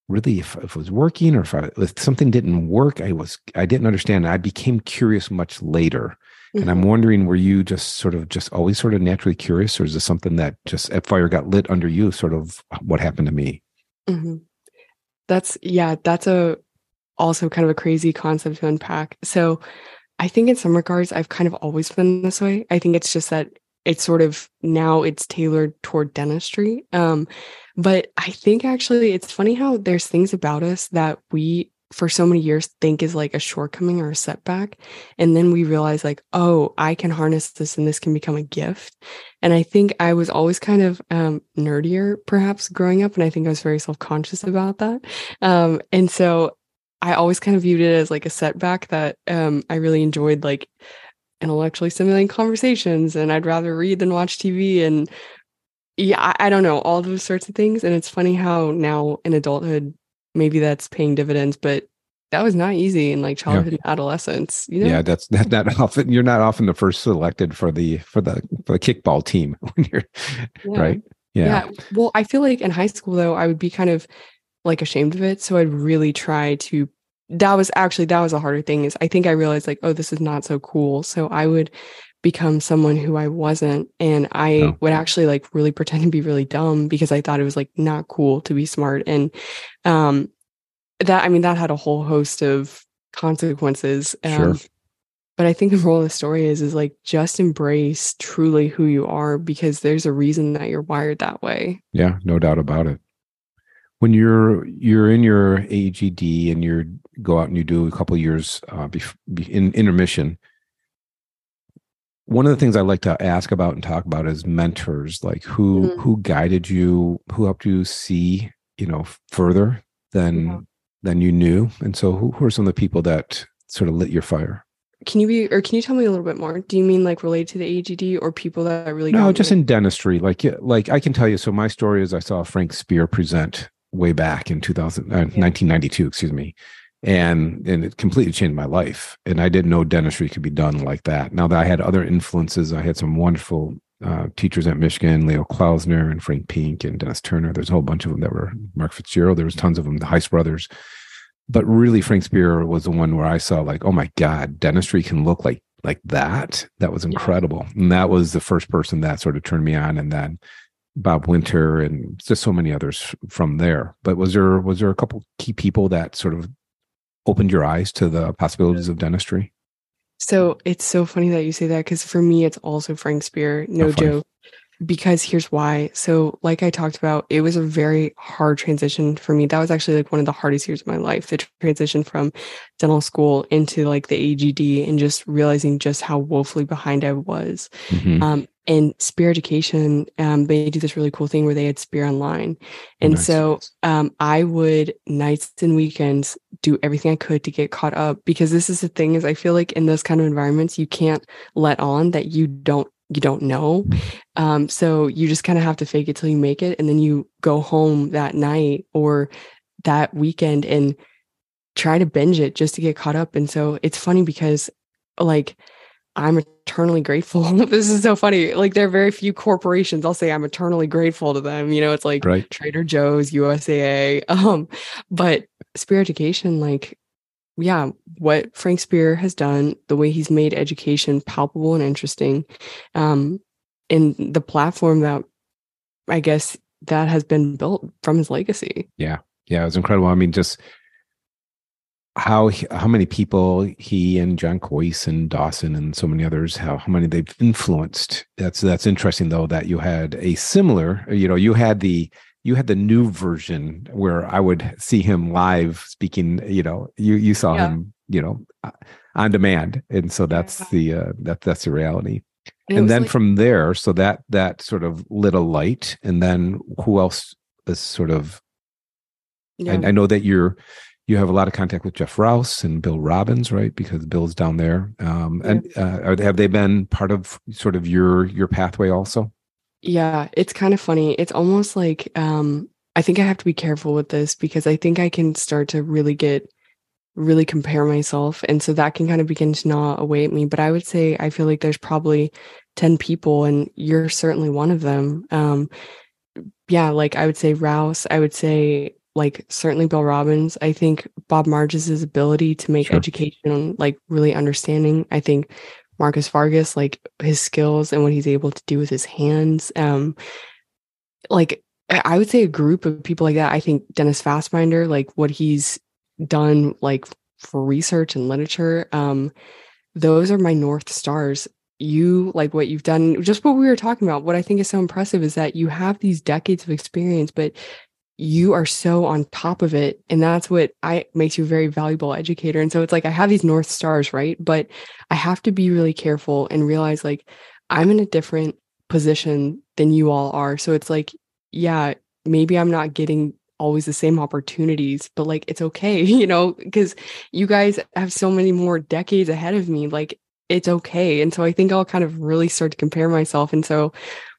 really if, if it was working or if, I, if something didn't work, I was I didn't understand. I became curious much later. Mm-hmm. And I'm wondering, were you just sort of just always sort of naturally curious, or is this something that just a fire got lit under you, sort of what happened to me? Mm-hmm. That's, yeah, that's a also kind of a crazy concept to unpack. So I think in some regards, I've kind of always been this way. I think it's just that it's sort of now it's tailored toward dentistry. Um, but I think actually it's funny how there's things about us that we for so many years think is like a shortcoming or a setback. And then we realize like, oh, I can harness this and this can become a gift. And I think I was always kind of um, nerdier perhaps growing up. And I think I was very self-conscious about that. Um, and so I always kind of viewed it as like a setback that um, I really enjoyed like intellectually stimulating conversations, and I'd rather read than watch T V. And yeah, I, I don't know, all those sorts of things. And it's funny how now in adulthood, maybe that's paying dividends, but that was not easy in like childhood yeah. and adolescence. You know? Yeah, that's that's not often. You're not often the first selected for the for the for the kickball team when you're yeah. right. Yeah. yeah. Well, I feel like in high school though, I would be kind of like ashamed of it. So I'd really try to, that was actually, that was a harder thing is I think I realized like, oh, this is not so cool. So I would become someone who I wasn't. And I oh. would actually like really pretend to be really dumb because I thought it was like not cool to be smart. And um, that, I mean, that had a whole host of consequences. Um, sure. But I think the moral of the story is, is like, just embrace truly who you are because there's a reason that you're wired that way. Yeah, no doubt about it. When you're you're in your A E G D and you go out and you do a couple of years uh, bef- in intermission, one of the things I like to ask about and talk about is mentors, like who mm-hmm. who guided you, who helped you see, you know, further than yeah. than you knew. And so, who, who are some of the people that sort of lit your fire? Can you be, or can you tell me a little bit more? Do you mean like related to the A E G D or people that are really no, just in dentistry? Like like I can tell you. So my story is I saw Frank Spear present way back in two thousand, uh, yeah. nineteen ninety-two, excuse me. And, and it completely changed my life. And I didn't know dentistry could be done like that. Now that I had other influences, I had some wonderful uh, teachers at Michigan, Leo Klausner and Frank Pink and Dennis Turner. There's a whole bunch of them that were Mark Fitzgerald. There was tons of them, the Heist brothers. But really Frank Spear was the one where I saw like, oh my God, dentistry can look like, like that. That was incredible. Yeah. And that was the first person that sort of turned me on. And then Bob Winter and just so many others from there. But was there was there a couple key people that sort of opened your eyes to the possibilities of dentistry? So it's so funny that you say that because for me, it's also Frank Spear, no oh, joke. Because here's why. So like I talked about, it was a very hard transition for me. That was actually like one of the hardest years of my life, the transition from dental school into like the A E G D and just realizing just how woefully behind I was. Mm-hmm. Um, and Spear Education, um, they do this really cool thing where they had Spear Online. And nice. so um, I would nights and weekends do everything I could to get caught up because this is the thing is I feel like in those kind of environments, you can't let on that you don't you don't know. Um, so you just kind of have to fake it till you make it. And then you go home that night or that weekend and try to binge it just to get caught up. And so it's funny because like, I'm eternally grateful. This is so funny. Like there are very few corporations, I'll say I'm eternally grateful to them. You know, it's like right. Trader Joe's, U S A A. Um, but Spear Education, like, yeah, what Frank Spear has done, the way he's made education palpable and interesting, um, and the platform that I guess that has been built from his legacy. Yeah. Yeah. It was incredible. I mean, just how how many people he and John Coyce and Dawson and so many others, how, how many they've influenced. That's that's interesting though, that you had a similar, you know, you had the you had the new version where I would see him live speaking, you know, you you saw yeah. him, you know, on demand. And so that's yeah. the uh, that that's the reality. And, and then like, from there, so that that sort of lit a light. And then who else is sort of yeah. I, I know that you're you have a lot of contact with Jeff Rouse and Bill Robbins, right? Because Bill's down there. Um, yeah. And uh, are, have they been part of sort of your your pathway also? Yeah, it's kind of funny. It's almost like um, I think I have to be careful with this because I think I can start to really get really compare myself. And so that can kind of begin to gnaw away at me. But I would say I feel like there's probably ten people and you're certainly one of them. Um, yeah, like I would say Rouse, I would say like certainly Bill Robbins. I think Bob Marges' ability to make Sure. education like really understanding. I think Marcus Vargas, like his skills and what he's able to do with his hands. Um, like I would say a group of people like that. I think Dennis Fassbinder, like what he's done, like for research and literature. Um, those are my North Stars. You like what you've done, just what we were talking about. What I think is so impressive is that you have these decades of experience, but you are so on top of it. And that's what I makes you a very valuable educator. And so it's like, I have these North Stars, right? But I have to be really careful and realize like I'm in a different position than you all are. So it's like, yeah, maybe I'm not getting always the same opportunities, but like, it's okay, you know, because you guys have so many more decades ahead of me. Like, it's okay. And so I think I'll kind of really start to compare myself. And so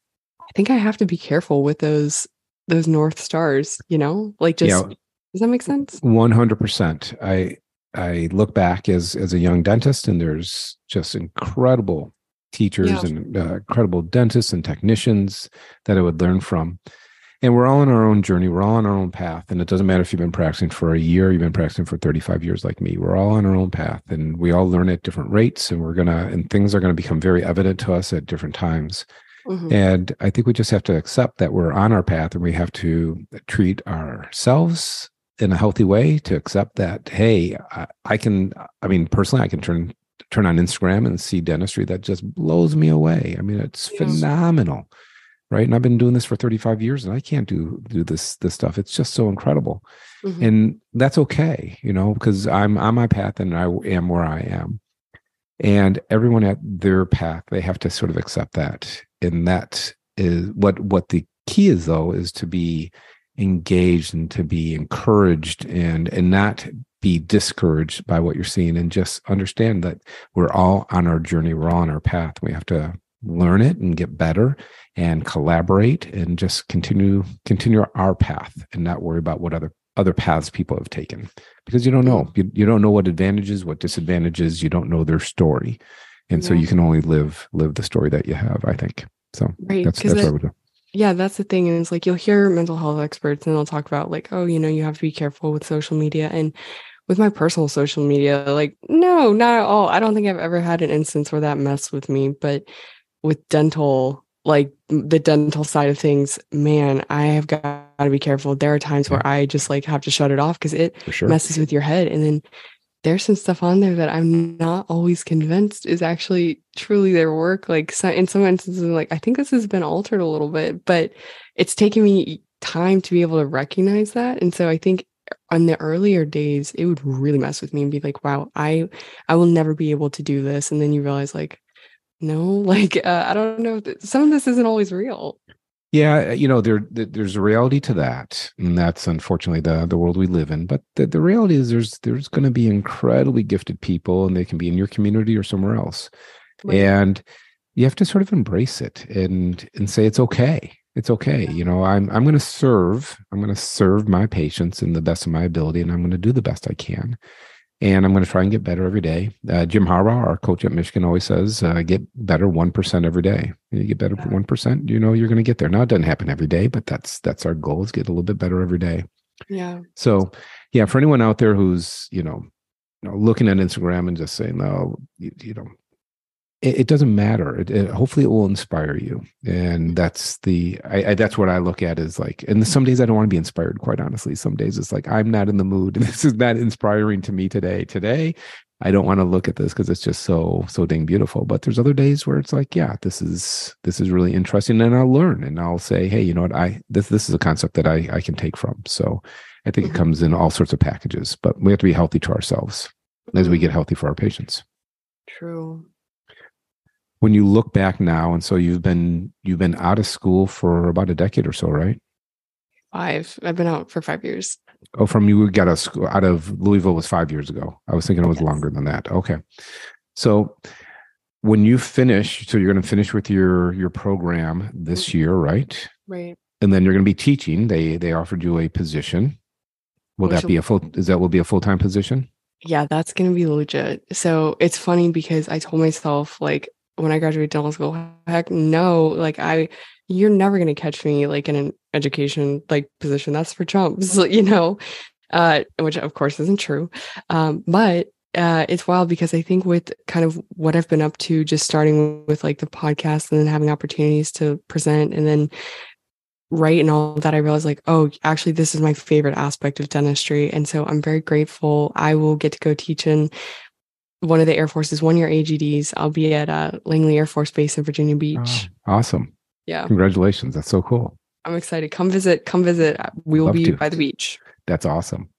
I think I have to be careful with those those North Stars, you know, like just, yeah. Does that make sense? one hundred percent. I, I look back as, as a young dentist, and there's just incredible teachers yeah. and uh, incredible dentists and technicians that I would learn from. And we're all on our own journey. We're all on our own path. And it doesn't matter if you've been practicing for a year, you've been practicing for thirty-five years like me. We're all on our own path, and we all learn at different rates, and we're going to, and things are going to become very evident to us at different times. Mm-hmm. And I think we just have to accept that we're on our path, and we have to treat ourselves in a healthy way to accept that, hey, I, I can, I mean, personally, I can turn, turn on Instagram and see dentistry that just blows me away. I mean, it's yes. phenomenal. Right. And I've been doing this for thirty-five years, and I can't do, do this, this stuff. It's just so incredible. Mm-hmm. And that's okay, you know, because I'm on my path and I am where I am. And everyone at their path, they have to sort of accept that. And that is what, what the key is, though, is to be engaged and to be encouraged and, and not be discouraged by what you're seeing, and just understand that we're all on our journey. We're all on our path. We have to learn it and get better and collaborate and just continue continue our path and not worry about what other other paths people have taken, because you don't know you, you don't know what advantages, what disadvantages, you don't know their story, and yeah. so you can only live live the story that you have, I think. So right, that's that's what we do. Yeah, that's the thing. And it's like you'll hear mental health experts and they'll talk about like, oh, you know, you have to be careful with social media. And with my personal social media, like, no, not at all. I don't think I've ever had an instance where that messed with me. But with dental, like the dental side of things, man, I have got to be careful. There are times where I just like have to shut it off because it sure. messes with your head. And then there's some stuff on there that I'm not always convinced is actually truly their work. Like so, in some instances, I'm like, I think this has been altered a little bit, but it's taken me time to be able to recognize that. And so I think on the earlier days, it would really mess with me and be like, wow, I, I will never be able to do this. And then you realize like, no, like, uh, I don't know. Some of this isn't always real. Yeah. You know, there, there's a reality to that. And that's unfortunately the, the world we live in. But the, the reality is there's, there's going to be incredibly gifted people, and they can be in your community or somewhere else. Right. And you have to sort of embrace it and, and say, it's okay. It's okay. Yeah. You know, I'm, I'm going to serve, I'm going to serve my patients in the best of my ability, and I'm going to do the best I can. And I'm going to try and get better every day. Uh, Jim Harbaugh, our coach at Michigan, always says, uh, get better one percent every day. You get better one percent, you know, you're going to get there. Now, it doesn't happen every day, but that's that's our goal, is get a little bit better every day. Yeah. So, yeah, for anyone out there who's, you know, you know looking at Instagram and just saying, no, you, you know, it, it doesn't matter. It, it, hopefully it will inspire you. And that's the, I, I, that's what I look at is like, and some days I don't want to be inspired, quite honestly. Some days it's like, I'm not in the mood. This is not inspiring to me today. Today, I don't want to look at this because it's just so, so dang beautiful. But there's other days where it's like, yeah, this is, this is really interesting. And I'll learn and I'll say, hey, you know what? I, this, this is a concept that I, I can take from. So I think mm-hmm. it comes in all sorts of packages, but we have to be healthy to ourselves as we get healthy for our patients. True. When you look back now, and so you've been you've been out of school for about a decade or so, right? Five. I've been out for five years. Oh, from you got out of school, out of Louisville was five years ago. I was thinking it was yes. longer than that. Okay, so when you finish, so you're going to finish with your your program this year, right? Right. And then you're going to be teaching. They they offered you a position. Will Which that be a full? Is that will be a full time position? Yeah, that's going to be legit. So it's funny because I told myself like, when I graduated dental school, heck no, like I, you're never going to catch me like in an education like position. That's for chumps, you know, uh, which of course isn't true. Um, but uh, it's wild because I think with kind of what I've been up to, just starting with like the podcast and then having opportunities to present and then write and all that, I realized like, oh, actually, this is my favorite aspect of dentistry. And so I'm very grateful. I will get to go teach in one of the Air Force's one-year A G Ds. I'll be at uh, Langley Air Force Base in Virginia Beach. Oh, awesome. Yeah. Congratulations. That's so cool. I'm excited. Come visit. Come visit. We will Love be to. by the beach. That's awesome.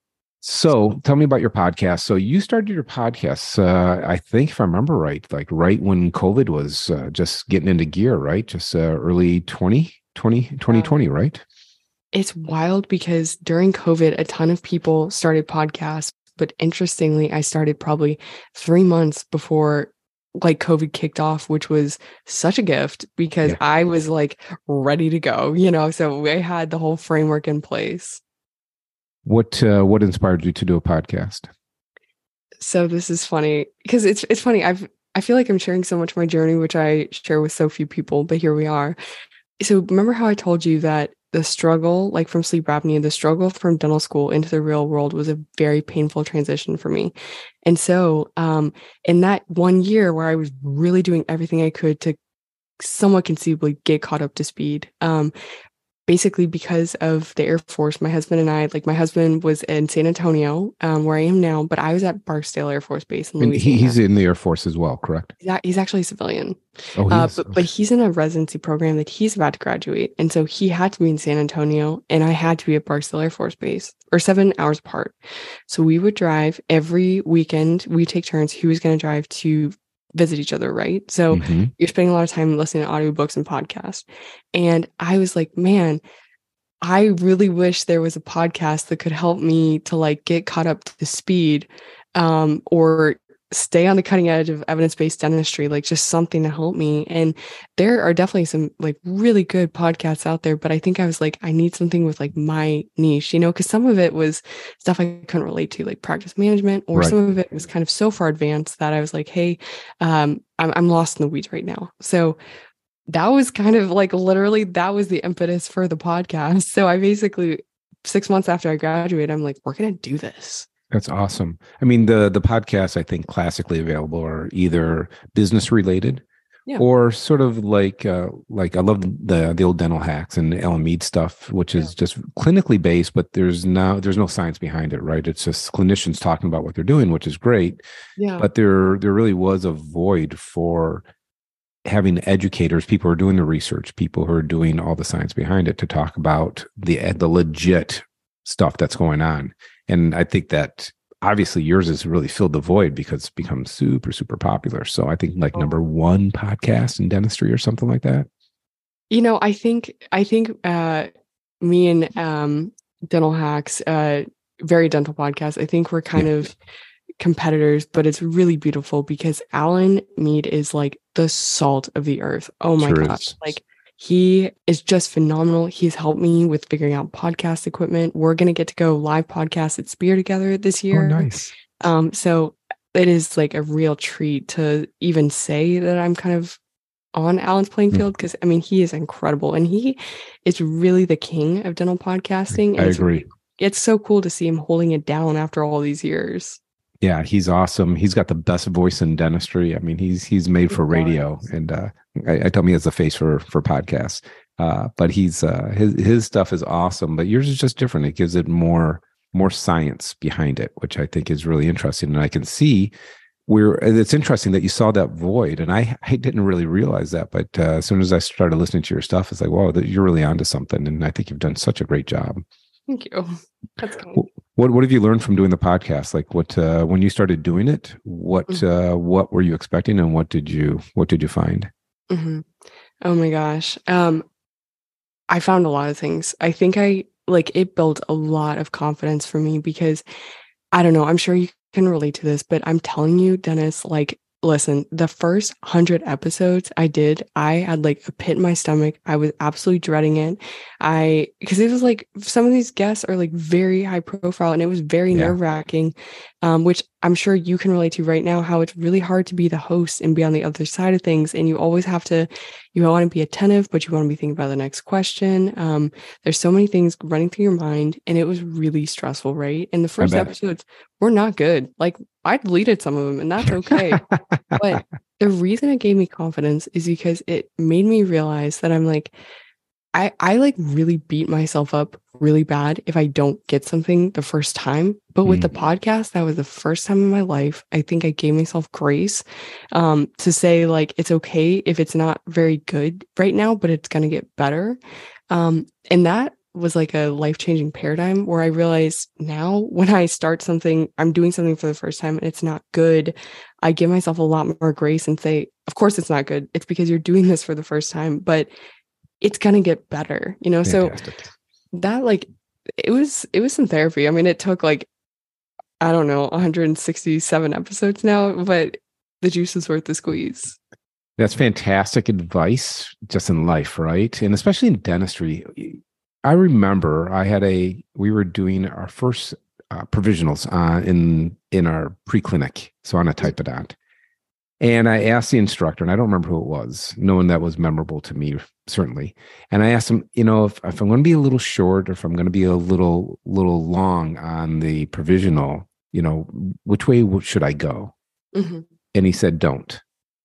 So tell me about your podcast. So you started your podcast, uh, I think if I remember right, like right when COVID was uh, just getting into gear, right? Just uh, early twenty twenty, twenty twenty, right? It's wild because during COVID, a ton of people started podcasts. But interestingly, I started probably three months before like COVID kicked off, which was such a gift because Yeah. I was like ready to go, you know, so I had the whole framework in place. What uh, what inspired you to do a podcast? So this is funny because it's it's funny. I've I feel like I'm sharing so much of my journey, which I share with so few people, but here we are. So remember how I told you that the struggle, like from sleep apnea, the struggle from dental school into the real world was a very painful transition for me. And so um, in that one year where I was really doing everything I could to somewhat conceivably get caught up to speed, um, basically because of the Air Force, my husband and I, like my husband was in San Antonio, um, where I am now, but I was at Barksdale Air Force Base in And Louisiana. he, he's in the Air Force as well, correct? Yeah, he's actually a civilian. Oh, he uh, is. but, but he's in a residency program that he's about to graduate. And so he had to be in San Antonio and I had to be at Barksdale Air Force Base, or seven hours apart. So we would drive every weekend. We take turns. He was going to drive to visit each other, right? So Mm-hmm. you're spending a lot of time listening to audiobooks and podcasts. And I was like, man, I really wish there was a podcast that could help me to like get caught up to speed, um, or stay on the cutting edge of evidence-based dentistry, like just something to help me. And there are definitely some like really good podcasts out there, but I think I was like, I need something with like my niche, you know, because some of it was stuff I couldn't relate to, like practice management, or Right. some of it was kind of so far advanced that I was like, hey, um, I'm, I'm lost in the weeds right now. So that was kind of like literally that was the impetus for the podcast. So I basically, six months after I graduated, I'm like, we're going to do this. That's awesome. I mean, the the podcasts I think classically available are either business related, Yeah. or sort of like uh, like I love the the old dental hacks and Ellen Mead stuff, which is Yeah. just clinically based, but there's no there's no science behind it, right? It's just clinicians talking about what they're doing, which is great. Yeah. But there there really was a void for having educators, people who are doing the research, people who are doing all the science behind it, to talk about the the legit stuff that's going on. And I think that obviously yours has really filled the void because it's become super, super popular. So I think like Oh. number one podcast in dentistry or something like that. You know, I think I think uh me and um Dental Hacks, uh very dental podcast, I think we're kind Yeah. of competitors, but it's really beautiful because Alan Mead is like the salt of the earth. Oh my Sure gosh. is. Like he is just phenomenal. He's helped me with figuring out podcast equipment. We're going to get to go live podcast at Spear together this Oh, year. nice. Um, so it is like a real treat to even say that I'm kind of on Alan's playing Mm. field, because I mean, he is incredible and he is really the king of dental podcasting. And I it's, agree. it's so cool to see him holding it down after all these years. Yeah, he's awesome. He's got the best voice in dentistry. I mean, he's he's made for He radio, does. and uh, I, I tell me he has a face for for podcasts. Uh, but he's uh, his his stuff is awesome. But yours is just different. It gives it more more science behind it, which I think is really interesting. And I can see where it's interesting that you saw that void, and I I didn't really realize that. But uh, as soon as I started listening to your stuff, it's like, wow, that you're really onto something. And I think you've done such a great job. Thank you. That's kind. What what have you learned from doing the podcast? Like what uh, when you started doing it, what Mhm. uh, what were you expecting, and what did you what did you find? Mhm. Oh my gosh. Um, I found a lot of things. I think I like it built a lot of confidence for me because I don't know, I'm sure you can relate to this, but I'm telling you, Dennis, like listen, the first hundred episodes I did, I had like a pit in my stomach. I was absolutely dreading it. I, because it was like some of these guests are like very high profile and it was very Yeah. nerve wracking, um, which I'm sure you can relate to right now, how it's really hard to be the host and be on the other side of things. And you always have to, you want to be attentive, but you want to be thinking about the next question. Um, there's so many things running through your mind and it was really stressful, right? And the first episodes were not good. Like I deleted some of them and that's okay. But the reason it gave me confidence is because it made me realize that I'm like, I, I like really beat myself up really bad if I don't get something the first time. But with mm. the podcast, that was the first time in my life. I think I gave myself grace um, to say like, it's okay if it's not very good right now, but it's going to get better. Um, and that was like a life-changing paradigm where I realized now when I start something, I'm doing something for the first time and it's not good, I give myself a lot more grace and say, of course it's not good. It's because you're doing this for the first time, but it's going to get better, you know? Fantastic. So that like, it was, it was some therapy. I mean, it took like, I don't know, one hundred sixty-seven episodes now, but the juice is worth the squeeze. That's fantastic advice just in life, right? And especially in dentistry. I remember I had a, we were doing our first uh, provisionals uh, in, in our pre-clinic, so on a typodont. And I asked the instructor, and I don't remember who it was, no one that was memorable to me, certainly. And I asked him, you know, if, if I'm going to be a little short or if I'm going to be a little, little long on the provisional, you know, which way should I go? Mm-hmm. And he said, don't.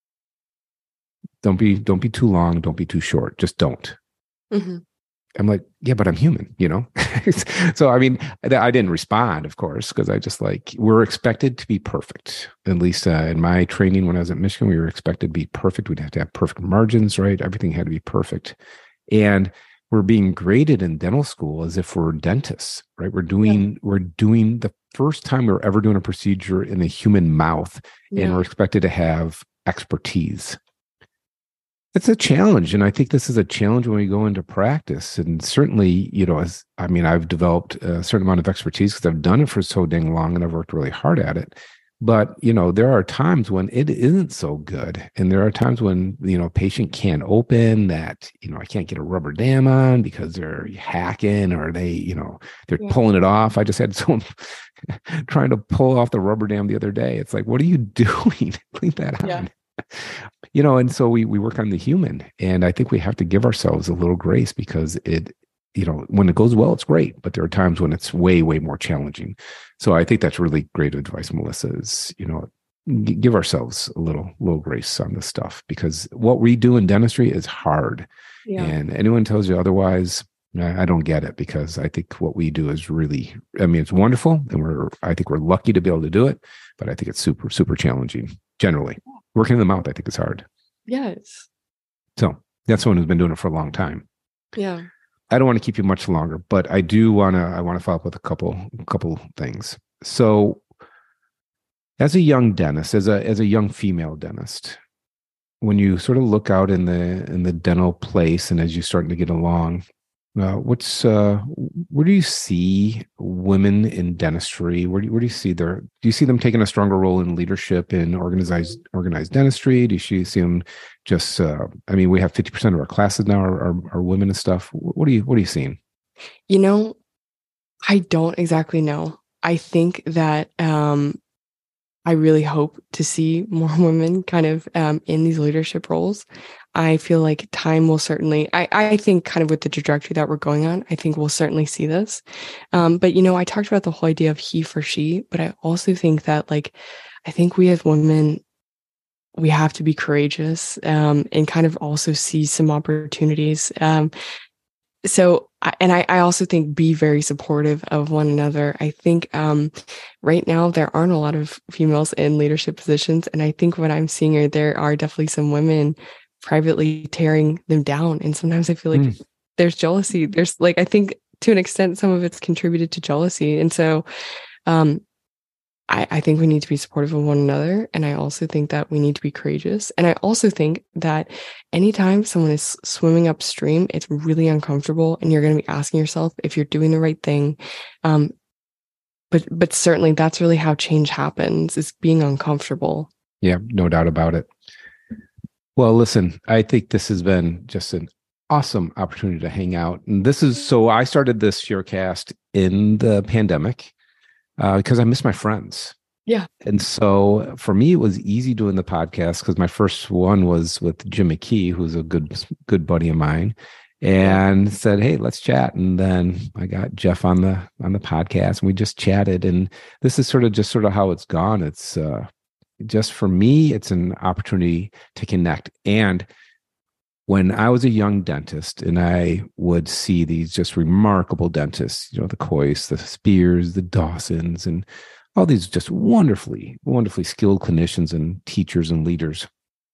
Don't be, don't be too long. Don't be too short. Just don't. Mm-hmm. I'm like, yeah, but I'm human, you know? So, I mean, I didn't respond, of course, because I just like, we're expected to be perfect. At least uh, in my training when I was at Michigan, we were expected to be perfect. We'd have to have perfect margins, right? Everything had to be perfect. And we're being graded in dental school as if we're dentists, right? We're doing, yeah. we're doing the first time we we're ever doing a procedure in a human mouth, yeah. and we're expected to have expertise. It's a challenge. And I think this is a challenge when we go into practice. And certainly, you know, as I mean, I've developed a certain amount of expertise because I've done it for so dang long and I've worked really hard at it. But, you know, there are times when it isn't so good. And there are times when, you know, a patient can't open that, you know, I can't get a rubber dam on because they're hacking or they, you know, they're yeah. pulling it off. I just had someone trying to pull off the rubber dam the other day. It's like, what are you doing? Leave that on. Yeah. You know, and so we we work on the human, and I think we have to give ourselves a little grace because it, you know, when it goes well, it's great, but there are times when it's way, way more challenging. So I think that's really great advice, Melissa, is, you know, g- give ourselves a little, little grace on this stuff because what we do in dentistry is hard. Yeah. And anyone tells you otherwise, I don't get it because I think what we do is really, I mean, it's wonderful and we're, I think we're lucky to be able to do it, but I think it's super, super challenging generally. Working in the mouth, I think is hard. Yes. So that's someone who's been doing it for a long time. Yeah. I don't want to keep you much longer, but I do want to, I want to follow up with a couple, couple things. So as a young dentist, as a, as a young female dentist, when you sort of look out in the, in the dental place and as you're starting to get along, Uh, what's uh, where do you see women in dentistry? Where do you, where do you see their? Do you see them taking a stronger role in leadership in organized organized dentistry? Do you see them just? Uh, I mean, we have fifty percent of our classes now are, are, are women and stuff. What are you What are you seeing? You know, I don't exactly know. I think that um, I really hope to see more women kind of um, in these leadership roles. I feel like time will certainly, I, I think kind of with the trajectory that we're going on, I think we'll certainly see this. Um, but, you know, I talked about the whole idea of he for she, but I also think that like, I think we as women, we have to be courageous um, and kind of also see some opportunities. Um, so, and I, I also think be very supportive of one another. I think um, right now there aren't a lot of females in leadership positions. And I think what I'm seeing are there are definitely some women privately tearing them down. And sometimes I feel like mm. there's jealousy. There's like, I think to an extent, some of it's contributed to jealousy. And so um, I, I think we need to be supportive of one another. And I also think that we need to be courageous. And I also think that anytime someone is swimming upstream, it's really uncomfortable. And you're going to be asking yourself if you're doing the right thing. Um, but, but certainly that's really how change happens, is being uncomfortable. Yeah, no doubt about it. Well, listen, I think this has been just an awesome opportunity to hang out. And this is so I started this Sharecast in the pandemic uh, because I miss my friends. Yeah. And so for me, it was easy doing the podcast because my first one was with Jim McKee, who's a good, good buddy of mine, and yeah. said, "Hey, let's chat." And then I got Jeff on the, on the podcast and we just chatted. And this is sort of just sort of how it's gone. It's uh, just for me, it's an opportunity to connect. And when I was a young dentist and I would see these just remarkable dentists, you know, the Coyce, the Spears, the Dawsons, and all these just wonderfully, wonderfully skilled clinicians and teachers and leaders,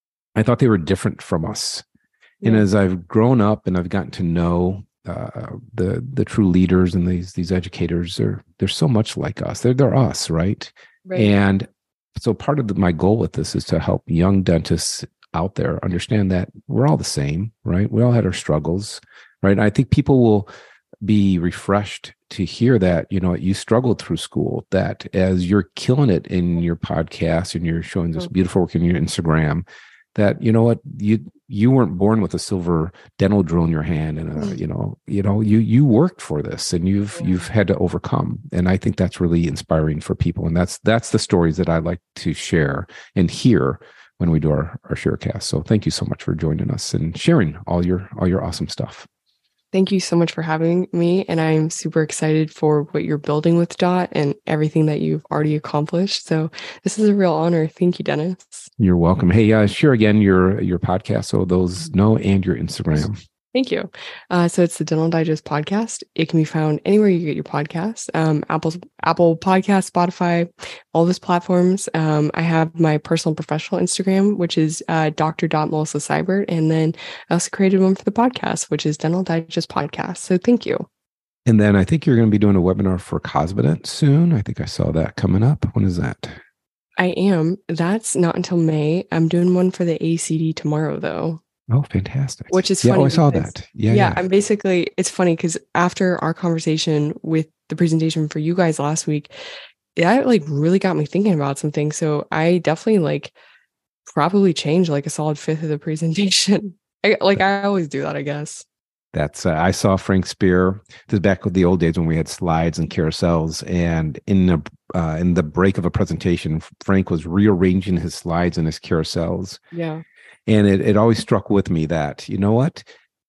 I thought they were different from us. Yeah. And as I've grown up and I've gotten to know uh, the the true leaders and these these educators, they're they're so much like us. They're they're us, right? Right. And so part of the, my goal with this is to help young dentists out there understand that we're all the same, right? We all had our struggles, right? And I think people will be refreshed to hear that, you know, you struggled through school, that as you're killing it in your podcast and you're showing this beautiful work in your Instagram, that, you know what, you you weren't born with a silver dental drill in your hand and a, you know, you know, you you worked for this and you've you've had to overcome. And I think that's really inspiring for people. And that's that's the stories that I like to share and hear when we do our, our Sharecast. So thank you so much for joining us and sharing all your all your awesome stuff. Thank you so much for having me. And I'm super excited for what you're building with Dot and everything that you've already accomplished. So this is a real honor. Thank you, Dennis. You're welcome. Hey, uh, share again your, your podcast so those know, and your Instagram. Thank you. Uh, so it's the Dental Digest podcast. It can be found anywhere you get your podcasts, um, Apple, Apple Podcasts, Spotify, all those platforms. Um, I have my personal professional Instagram, which is uh, Doctor Melissa Seibert. And then I also created one for the podcast, which is Dental Digest Podcast. So thank you. And then I think you're going to be doing a webinar for Cosmedent soon. I think I saw that coming up. When is that? I am. That's not until May. I'm doing one for the A C D tomorrow, though. Oh, fantastic. Which is yeah, funny. Oh, I saw that. Yeah, yeah. Yeah. I'm basically, it's funny because after our conversation with the presentation for you guys last week, that like really got me thinking about some things. So I definitely like probably changed like a solid fifth of the presentation. I, like I always do that, I guess. That's, uh, I saw Frank Spear. This is back with the old days when we had slides and carousels. And in the, uh, in the break of a presentation, Frank was rearranging his slides and his carousels. Yeah. And it, it always struck with me that, you know what,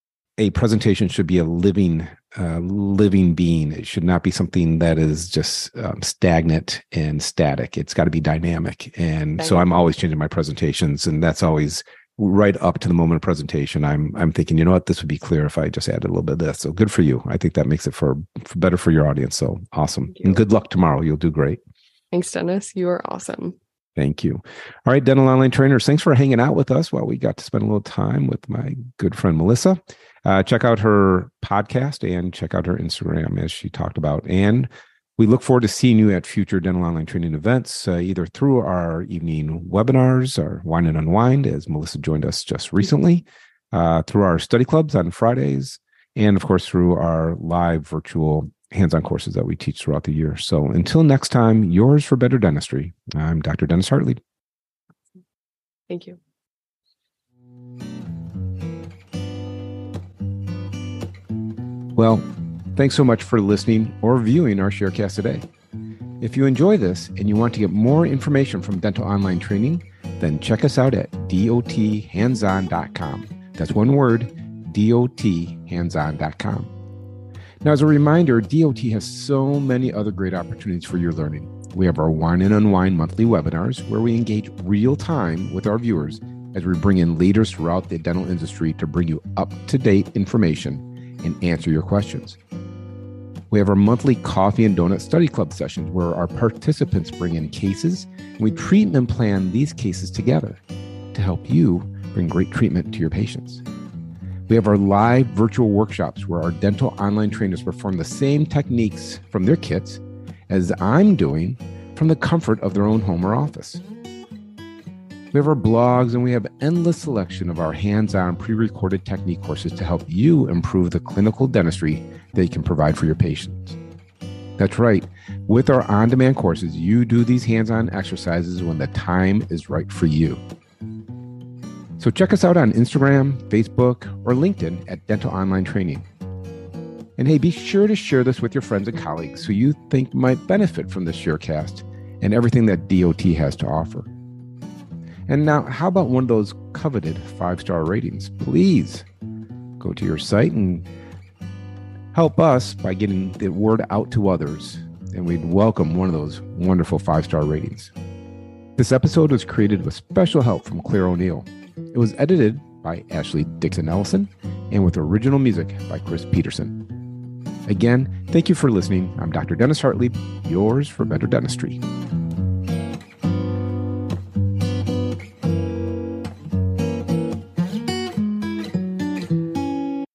a presentation should be a living, uh, living being. It should not be something that is just um, stagnant and static. It's got to be dynamic. And dynamic. So I'm always changing my presentations, and that's always right up to the moment of presentation. I'm I'm thinking, you know what, this would be clear if I just added a little bit of this. So good for you. I think that makes it for, for better for your audience. So awesome. And good luck tomorrow. You'll do great. Thanks, Dennis. You are awesome. Thank you. All right, dental online trainers, thanks for hanging out with us while we got to spend a little time with my good friend, Melissa. Uh, check out her podcast and check out her Instagram, as she talked about. And we look forward to seeing you at future dental online training events, uh, either through our evening webinars, our Wine and Unwind, as Melissa joined us just recently, uh, through our study clubs on Fridays, and of course, through our live virtual hands-on courses that we teach throughout the year. So until next time, yours for better dentistry. I'm Doctor Dennis Hartley. Thank you. Well, thanks so much for listening or viewing our Sharecast today. If you enjoy this and you want to get more information from dental online training, then check us out at dot hands on dot com. That's one word, dot hands on dot com. Now, as a reminder, D O T has so many other great opportunities for your learning. We have our Wine and Unwind monthly webinars where we engage real time with our viewers as we bring in leaders throughout the dental industry to bring you up-to-date information and answer your questions. We have our monthly coffee and donut study club sessions where our participants bring in cases and we treatment plan these cases together to help you bring great treatment to your patients. We have our live virtual workshops where our dental online trainers perform the same techniques from their kits as I'm doing from the comfort of their own home or office. We have our blogs, and we have endless selection of our hands-on pre-recorded technique courses to help you improve the clinical dentistry that you can provide for your patients. That's right. With our on-demand courses, you do these hands-on exercises when the time is right for you. So check us out on Instagram, Facebook, or LinkedIn at Dental Online Training. And hey, be sure to share this with your friends and colleagues who you think might benefit from this Sharecast and everything that D O T has to offer. And now, how about one of those coveted five-star ratings? Please go to your site and help us by getting the word out to others, and we'd welcome one of those wonderful five-star ratings. This episode was created with special help from Claire O'Neill. It was edited by Ashley Dixon-Ellison and with original music by Chris Peterson. Again, thank you for listening. I'm Doctor Dennis Hartlieb, yours for better dentistry.